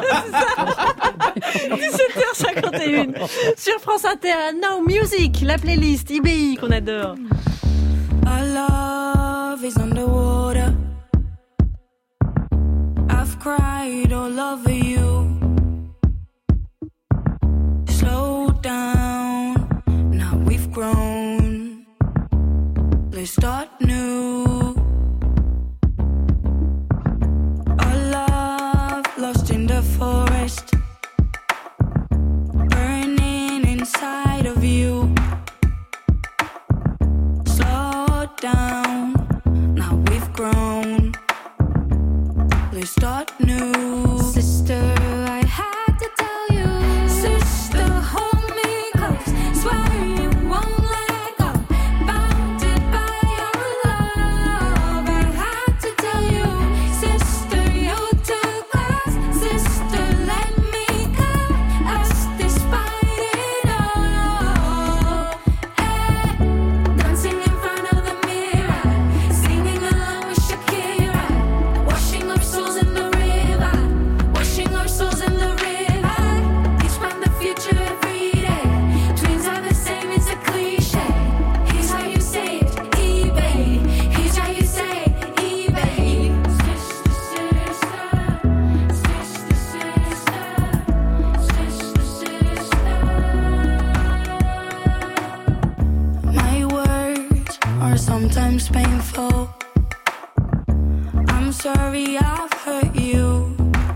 dix-sept heures cinquante et une sur France Inter. Now Music, la playlist I B I qu'on adore. Our love is underwater. I've cried all over you. Slow down, now we've grown. Let's start new. Our love lost in the forest, burning inside of you. Slow start new. Sister, I had to tell you. Sister, hold me close. Swear you won't let go. Bounded by your love. I had to tell you. Sister, you're too close. Sister, let me cut us despite it all. Eh, dancing in front of the mirror, singing along with Shakira, washing our souls in the river, washing our souls in the river. Each find the future every day. Twins are the same, it's a cliche. Here's how you say it, eBay. Here's how you say it, eBay. Sister, sister, sister, sister, sister. My words are sometimes painful. I'm sorry I've hurt you.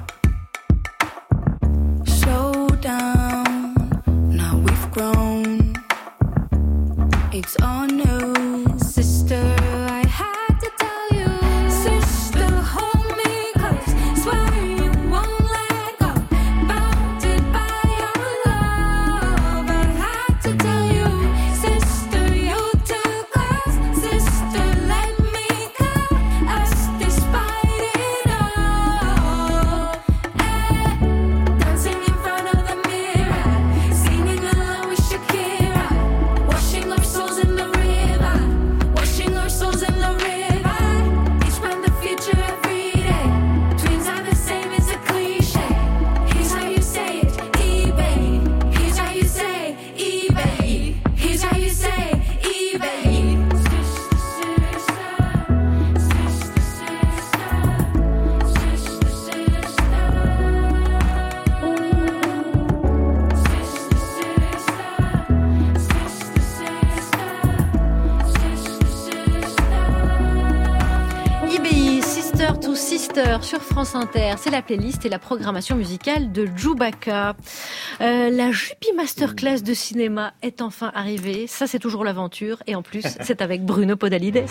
Slow down, now we've grown. It's all new. Sister, I had to tell you. Sister, hold me close. Swear you won't let go. Bounded by your love. I had to tell you. Sister, you're too close. Sister, let me cut us despite it all. Eh, dancing in front of the mirror, singing along with Shakira, washing our souls in the river, washing our souls in the river. Each find the future every day. Twins are the same, it's a cliche. Here's how you say it, eBay. Here's how you say eBay. Here's how you say eBay. Sister, sister, sister, sister, I B I, Sister to Sister sur France Inter. C'est la playlist et la programmation musicale de Djoubaka. Euh, la Jupi Masterclass de cinéma est enfin arrivée. Ça, c'est toujours l'aventure. Et en plus, c'est avec Bruno Podalides.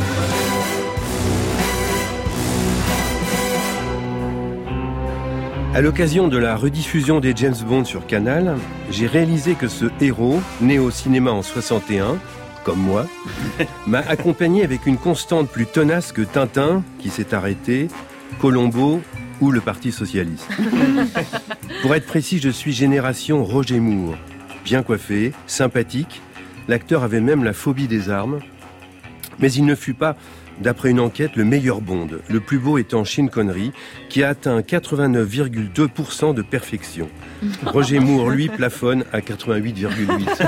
À l'occasion de la rediffusion des James Bond sur Canal, j'ai réalisé que ce héros, né au cinéma en soixante et un, comme moi, m'a accompagné avec une constante plus tenace que Tintin, qui s'est arrêté, Colombo ou le Parti Socialiste. Pour être précis, je suis génération Roger Moore. Bien coiffé, sympathique, l'acteur avait même la phobie des armes, mais il ne fut pas, d'après une enquête, le meilleur Bond, le plus beau étant Sean Connery, qui a atteint quatre-vingt-neuf virgule deux pour cent de perfection. Roger Moore, lui, plafonne à quatre-vingt-huit virgule huit.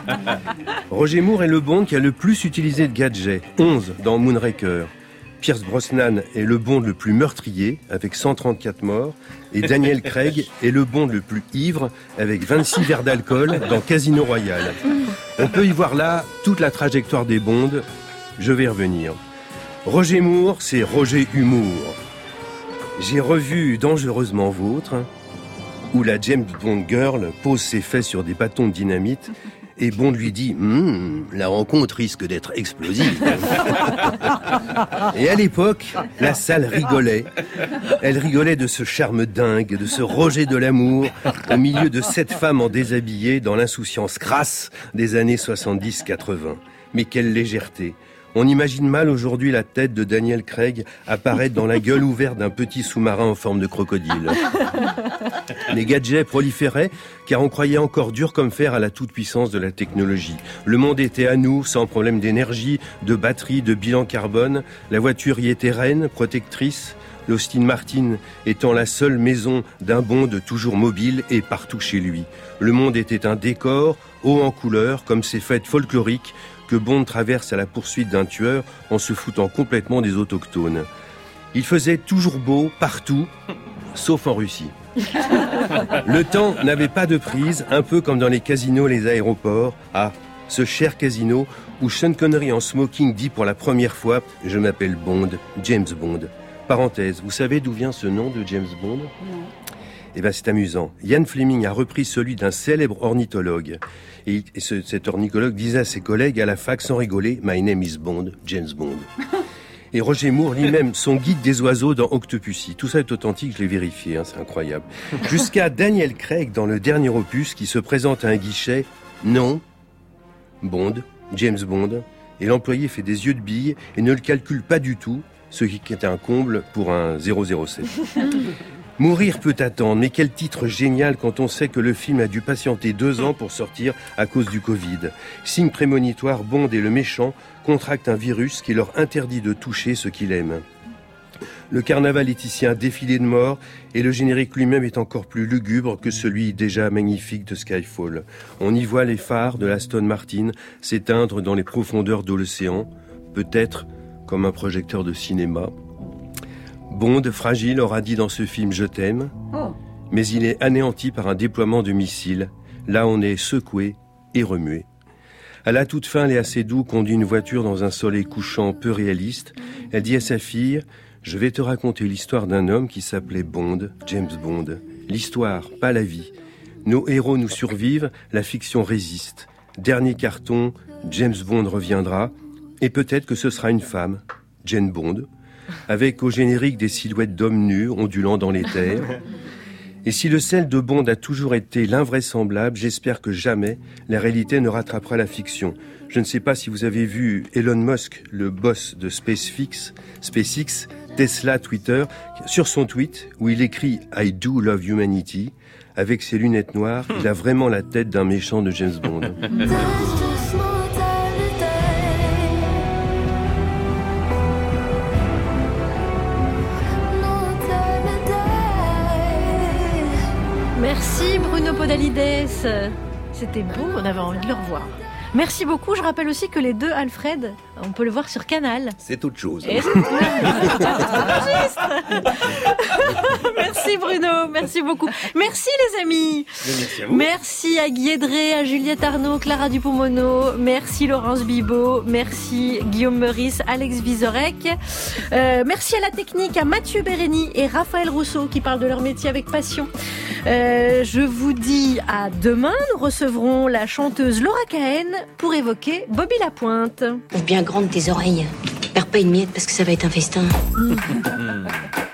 Roger Moore est le Bond qui a le plus utilisé de gadgets, onze dans Moonraker. Pierce Brosnan est le Bond le plus meurtrier, avec cent trente-quatre morts, et Daniel Craig est le Bond le plus ivre, avec vingt-six verres d'alcool dans Casino Royale. On peut y voir là toute la trajectoire des Bonds. Je vais y revenir. Roger Moore, c'est Roger Humour. J'ai revu Dangereusement Vôtre, où la James Bond Girl pose ses fesses sur des bâtons de dynamite et Bond lui dit hm, « La rencontre risque d'être explosive. » Et à l'époque, la salle rigolait. Elle rigolait de ce charme dingue, de ce Roger de l'amour, au milieu de sept femmes en déshabillé dans l'insouciance crasse des années soixante-dix quatre-vingts. Mais quelle légèreté! On imagine mal aujourd'hui la tête de Daniel Craig apparaître dans la gueule ouverte d'un petit sous-marin en forme de crocodile. Les gadgets proliféraient car on croyait encore dur comme fer à la toute-puissance de la technologie. Le monde était à nous, sans problème d'énergie, de batterie, de bilan carbone. La voiture y était reine, protectrice. L'Austin Martin étant la seule maison d'un Bond toujours mobile et partout chez lui. Le monde était un décor, haut en couleur, comme ces fêtes folkloriques que Bond traverse à la poursuite d'un tueur en se foutant complètement des autochtones. Il faisait toujours beau, partout, sauf en Russie. Le temps n'avait pas de prise, un peu comme dans les casinos et les aéroports. Ah, ce cher casino où Sean Connery en smoking dit pour la première fois « Je m'appelle Bond, James Bond ». Parenthèse, vous savez d'où vient ce nom de James Bond ? Non. Eh bien, c'est amusant. Ian Fleming a repris celui d'un célèbre ornithologue. Et, et ce, cet ornithologue disait à ses collègues à la fac sans rigoler « My name is Bond, James Bond ». Et Roger Moore lit même son guide des oiseaux dans Octopussy. Tout ça est authentique, je l'ai vérifié, hein, c'est incroyable. Jusqu'à Daniel Craig dans le dernier opus qui se présente à un guichet. Non. Bond, James Bond. Et l'employé fait des yeux de bille et ne le calcule pas du tout, ce qui est un comble pour un zéro zéro sept. Mourir peut attendre, mais quel titre génial quand on sait que le film a dû patienter deux ans pour sortir à cause du Covid. Signe prémonitoire, Bond et le méchant contractent un virus qui leur interdit de toucher ce qu'il aime. Le carnaval est ici un défilé de mort et le générique lui-même est encore plus lugubre que celui déjà magnifique de Skyfall. On y voit les phares de l'Aston Martin s'éteindre dans les profondeurs de l'océan, peut-être comme un projecteur de cinéma. Bond, fragile, aura dit dans ce film « Je t'aime », mais il est anéanti par un déploiement de missiles. Là, on est secoué et remué. À la toute fin, Léa Seydoux conduit une voiture dans un soleil couchant peu réaliste. Elle dit à sa fille « Je vais te raconter l'histoire d'un homme qui s'appelait Bond, James Bond. L'histoire, pas la vie. Nos héros nous survivent, la fiction résiste. Dernier carton, James Bond reviendra, et peut-être que ce sera une femme, Jane Bond, avec au générique des silhouettes d'hommes nus ondulant dans les terres. Et si le sel de Bond a toujours été l'invraisemblable, j'espère que jamais la réalité ne rattrapera la fiction. Je ne sais pas si vous avez vu Elon Musk, le boss de SpaceX, SpaceX, Tesla, Twitter, sur son tweet où il écrit « I do love humanity ». Avec ses lunettes noires, il a vraiment la tête d'un méchant de James Bond. Merci Bruno Podalides. C'était beau, on avait envie de le revoir. Merci beaucoup. Je rappelle aussi que les deux Alfred, on peut le voir sur Canal. C'est autre chose. Et c'est... Merci Bruno, merci beaucoup. Merci les amis. Merci à vous. Merci à Guy Edré, à Juliette Arnaud, Clara Dupont-Mono. Merci Laurence Bibot. Merci Guillaume Meurice, Alex Vizorek. Euh, merci à la technique, à Mathieu Bérény et Raphaël Rousseau qui parlent de leur métier avec passion. Euh, je vous dis à demain. Nous recevrons la chanteuse Laura Cahen pour évoquer Bobby Lapointe. Ouvre bien grande tes oreilles. Perds pas une miette parce que ça va être un festin. Mmh.